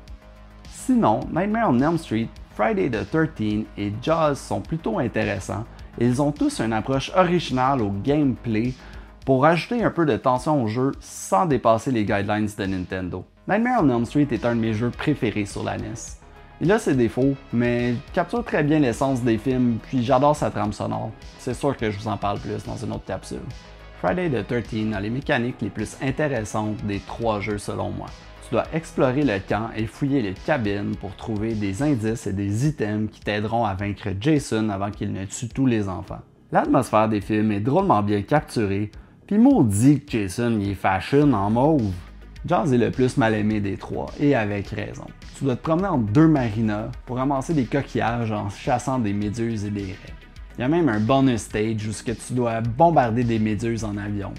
Sinon, Nightmare on Elm Street, Friday the 13th et Jaws sont plutôt intéressants et ils ont tous une approche originale au gameplay pour ajouter un peu de tension au jeu sans dépasser les guidelines de Nintendo. Nightmare on Elm Street est un de mes jeux préférés sur la NES. Il a ses défauts, mais il capture très bien l'essence des films, puis j'adore sa trame sonore. C'est sûr que je vous en parle plus dans une autre capsule. Friday the 13th a les mécaniques les plus intéressantes des 3 jeux selon moi. Tu dois explorer le camp et fouiller les cabines pour trouver des indices et des items qui t'aideront à vaincre Jason avant qu'il ne tue tous les enfants. L'atmosphère des films est drôlement bien capturée, puis maudit que Jason y est fashion en mauve. Jaws est le plus mal aimé des 3, et avec raison. Tu dois te promener en 2 marinas pour ramasser des coquillages en chassant des méduses et des raies. Il y a même un bonus stage où tu dois bombarder des méduses en avion.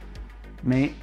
Mais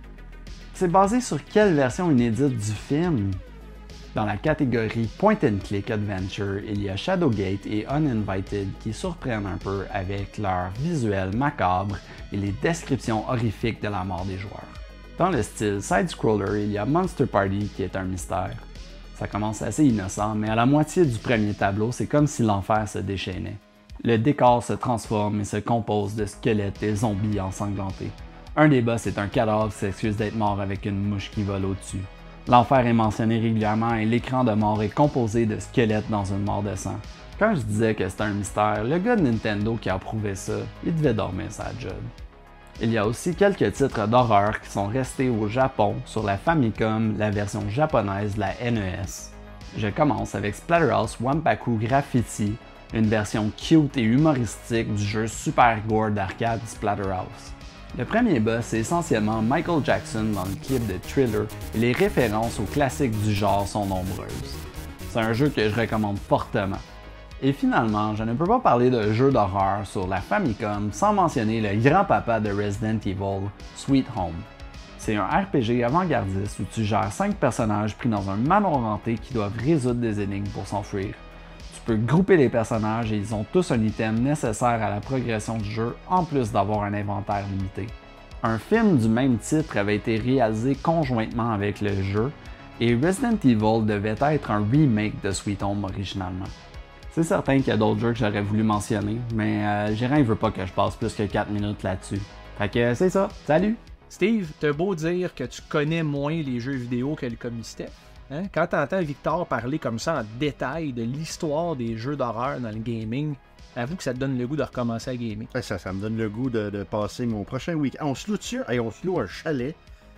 c'est basé sur quelle version inédite du film? Dans la catégorie Point and Click Adventure, il y a Shadowgate et Uninvited qui surprennent un peu avec leur visuel macabre et les descriptions horrifiques de la mort des joueurs. Dans le style side-scroller, il y a Monster Party qui est un mystère. Ça commence assez innocent, mais à la moitié du premier tableau, c'est comme si l'enfer se déchaînait. Le décor se transforme et se compose de squelettes et zombies ensanglantés. Un des boss est un cadavre qui s'excuse d'être mort avec une mouche qui vole au-dessus. L'enfer est mentionné régulièrement et l'écran de mort est composé de squelettes dans une mort de sang. Quand je disais que c'était un mystère, le gars de Nintendo qui approuvait ça, il devait dormir sa job. Il y a aussi quelques titres d'horreur qui sont restés au Japon sur la Famicom, la version japonaise de la NES. Je commence avec Splatterhouse Wanpaku Graffiti, une version cute et humoristique du jeu Super Gore d'arcade Splatterhouse. Le premier boss est essentiellement Michael Jackson dans le clip de Thriller et les références aux classiques du genre sont nombreuses. C'est un jeu que je recommande fortement. Et finalement, je ne peux pas parler de jeu d'horreur sur la Famicom sans mentionner le grand-papa de Resident Evil, Sweet Home. C'est un RPG avant-gardiste où tu gères 5 personnages pris dans un manoir hanté qui doivent résoudre des énigmes pour s'enfuir. Tu peux grouper les personnages et ils ont tous un item nécessaire à la progression du jeu en plus d'avoir un inventaire limité. Un film du même titre avait été réalisé conjointement avec le jeu et Resident Evil devait être un remake de Sweet Home originalement. C'est certain qu'il y a d'autres jeux que j'aurais voulu mentionner, mais Gérard veut pas que je passe plus que 4 minutes là-dessus. Fait que c'est ça, salut! Steve, t'as beau dire que tu connais moins les jeux vidéo que le commis Steph, hein? Quand t'entends Victor parler comme ça en détail de l'histoire des jeux d'horreur dans le gaming, avoue que ça te donne le goût de recommencer à gamer. Ça me donne le goût de passer mon prochain week-end. On se loue dessus, on se loue un chalet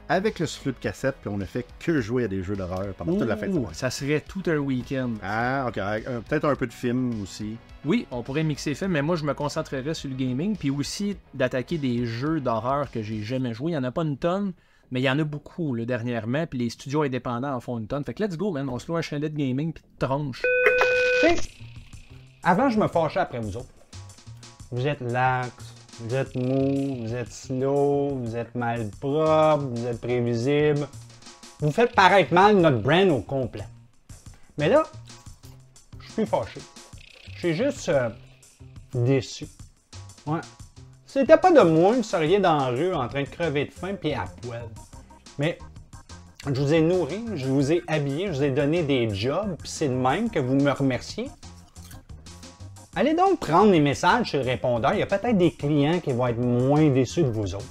avec le soufflet de cassette, puis on ne fait que jouer à des jeux d'horreur pendant toute la fin de semaine. Ça serait tout un week-end. Ah, ok. Peut-être un peu de film aussi. Oui, on pourrait mixer film, mais moi, je me concentrerais sur le gaming, puis aussi d'attaquer des jeux d'horreur que j'ai jamais joué. Il n'y en a pas une tonne, mais il y en a beaucoup, là, dernièrement, puis les studios indépendants en font une tonne. Fait que let's go, man. On se loue un chalet de gaming, puis de tronche. Avant, je me fâchais après vous autres. Vous êtes lax, vous êtes mou, vous êtes slow, vous êtes mal propre, vous êtes prévisible. Vous faites paraître mal notre brand au complet. Mais là, je suis plus fâché. Je suis juste déçu. Ouais. Si c'était pas de moi, vous seriez dans la rue en train de crever de faim puis à poil. Mais je vous ai nourri, je vous ai habillé, je vous ai donné des jobs, puis c'est de même que vous me remerciez. Allez donc prendre les messages sur le répondeur. Il y a peut-être des clients qui vont être moins déçus de vous autres.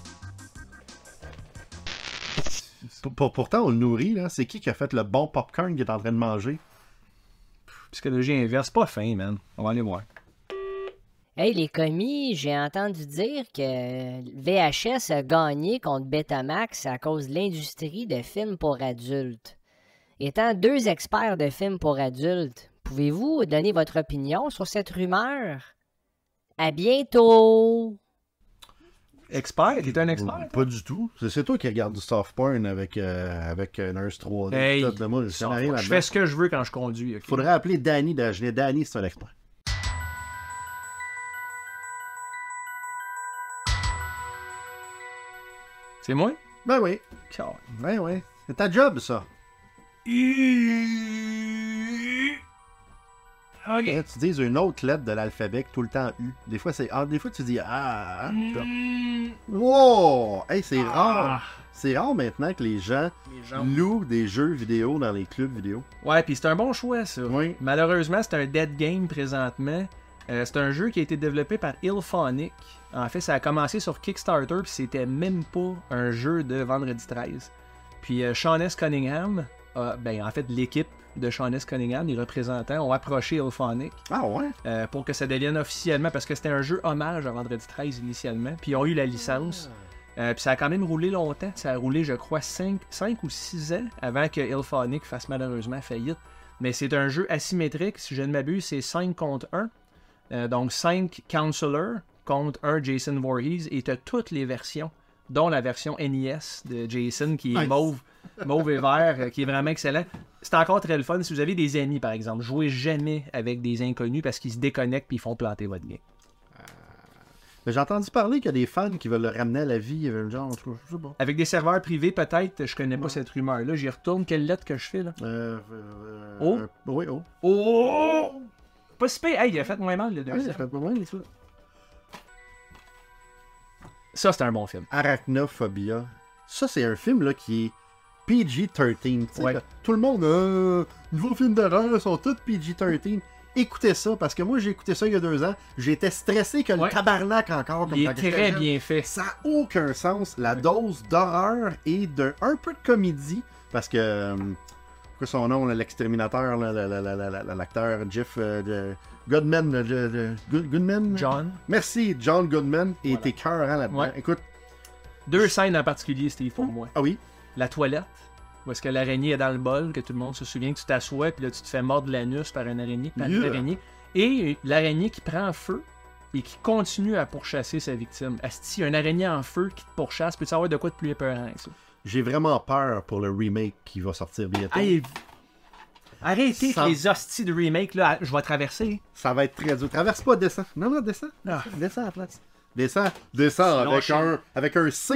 Pourtant, on le nourrit, là. C'est qui a fait le bon popcorn qu'il est en train de manger? Psychologie inverse, pas fin, man. On va aller voir. Hey, les commis, j'ai entendu dire que VHS a gagné contre Betamax à cause de l'industrie de films pour adultes. Étant 2 experts de films pour adultes, pouvez-vous donner votre opinion sur cette rumeur? À bientôt! Expert? T'es un expert? Pas du tout. C'est toi qui regardes du soft porn avec Nurse 3D. Hey, de moi, je fais ce que je veux quand je conduis. Okay? Faudrait appeler Danny d'Agenet. Danny, c'est un expert. C'est moi? Ben oui. Ben oui. C'est ta job, ça. Ok. Tu dis une autre lettre de l'alphabet tout le temps U. Des fois, des fois tu dis ah. Wow! Hey, c'est rare. C'est rare maintenant que les gens louent des jeux vidéo dans les clubs vidéo. Ouais, puis c'est un bon choix, ça. Oui. Malheureusement, c'est un dead game présentement. C'est un jeu qui a été développé par IllFonic. En fait, ça a commencé sur Kickstarter, puis c'était même pas un jeu de Vendredi 13. Puis Sean S. Cunningham, en fait, l'équipe de Sean S. Cunningham, les représentants, ont approché IllFonic. Ah ouais? Pour que ça devienne officiellement, parce que c'était un jeu hommage à Vendredi 13 initialement, puis ils ont eu la licence. Puis ça a quand même roulé longtemps. Ça a roulé, je crois, 5 ou 6 ans avant que IllFonic fasse malheureusement faillite. Mais c'est un jeu asymétrique. Si je ne m'abuse, c'est 5 contre 1. Donc 5 Counselor contre 1 Jason Voorhees. Et tu as toutes les versions, dont la version NES de Jason qui est mauve et vert, qui est vraiment excellent. C'est encore très le fun. Si vous avez des ennemis, par exemple, jouez jamais avec des inconnus parce qu'ils se déconnectent et ils font planter votre game. J'ai entendu parler qu'il y a des fans qui veulent le ramener à la vie, genre, je sais pas. Avec des serveurs privés, peut-être, je connais pas cette rumeur-là. J'y retourne. Quelle lettre que je fais, là? O? Oui, O. Oh! Pas si pire. Hey, il a fait moins mal, le deuxième. Il a fait moins mal, ça, c'est un bon film. Arachnophobia. Ça, c'est un film, là, qui est PG-13. Ouais. Tout le monde, nouveaux films d'horreur sont tous PG-13. Écoutez ça, parce que moi j'ai écouté ça il y a 2 ans, j'étais stressé que le tabarnak encore. Comme il est très bien fait. Ça n'a aucun sens. La dose d'horreur et un peu de comédie, parce que, quoi son nom, l'exterminateur, l'acteur Jeff Goodman, Goodman? John. Merci, John Goodman, et t'es écœurant là-dedans. Ouais. Écoute. 2 scènes en particulier, Steve, pour moi. Ah oui? La toilette. Où est-ce que l'araignée est dans le bol, que tout le monde se souvient que tu t'assois, puis là tu te fais mordre l'anus par une araignée, et l'araignée qui prend feu et qui continue à pourchasser sa victime. Asti, un araignée en feu qui te pourchasse, peux-tu savoir de quoi de plus épeurant ça? J'ai vraiment peur pour le remake qui va sortir bientôt. Hey, arrêtez les hosties de remake, là, je vais traverser. Ça va être très dur. Traverse pas, descends. Non, descends. Descends à la place. Descends avec un C.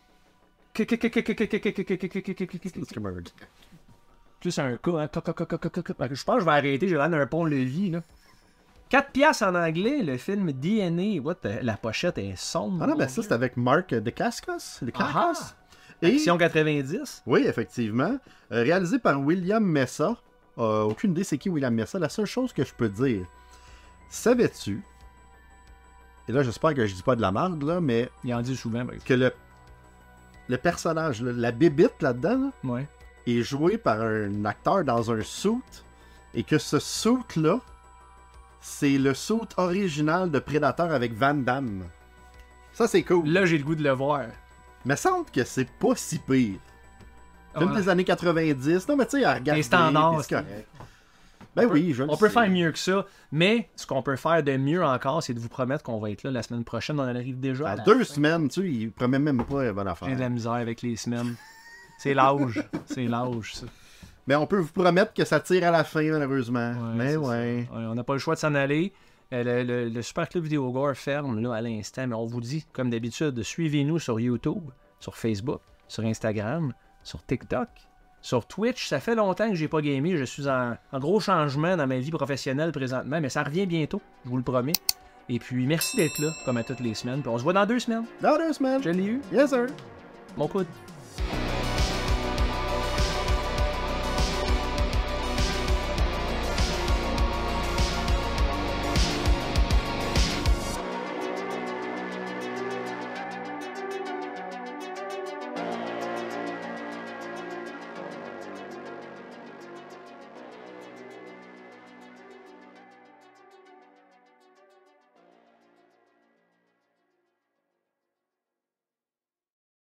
Plus un K, hein. Je pense que je vais arrêter, j'ai l'air d'un pont-levis, là. 4$ en anglais, le film DNA. La pochette est sombre. Ah non, ben ça, c'est avec Mark Dacascos. Action 90. Oui, effectivement. Réalisé par William Mesa. Aucune idée c'est qui William Mesa. La seule chose que je peux dire, savais-tu, et là j'espère que je dis pas de la merde, là, mais il en dit souvent, que le personnage, la bébite là-dedans, ouais, est joué par un acteur dans un suit, et que ce suit-là, c'est le suit original de Predator avec Van Damme. Ça, c'est cool. Là, j'ai le goût de le voir. me semble que c'est pas si pire. Film Ouais. des années 90, non mais tu sais, à regarder, Les standards, c'est correct. Ben oui, je le On peut sais. faire mieux que ça, mais ce qu'on peut faire de mieux encore, c'est de vous promettre qu'on va être là la semaine prochaine. On en arrive déjà. À 2 semaines, tu sais, il promet même pas une bonne affaire. J'ai de la misère avec les semaines. C'est l'âge. C'est l'âge, ça. Mais on peut vous promettre que ça tire à la fin, malheureusement. Ouais, mais c'est ouais. ça. Ouais, on n'a pas le choix de s'en aller. Le Super Club Vidéo Gore ferme là, à l'instant, mais on vous dit, comme d'habitude, suivez-nous sur YouTube, sur Facebook, sur Instagram, sur TikTok, sur Twitch. Ça fait longtemps que j'ai pas gamé. Je suis en gros changement dans ma vie professionnelle présentement, mais ça revient bientôt, je vous le promets. Et puis, merci d'être là, comme à toutes les semaines. Puis on se voit dans 2 semaines. Dans 2 semaines. Je l'ai eu. Yes, sir. Mon coude.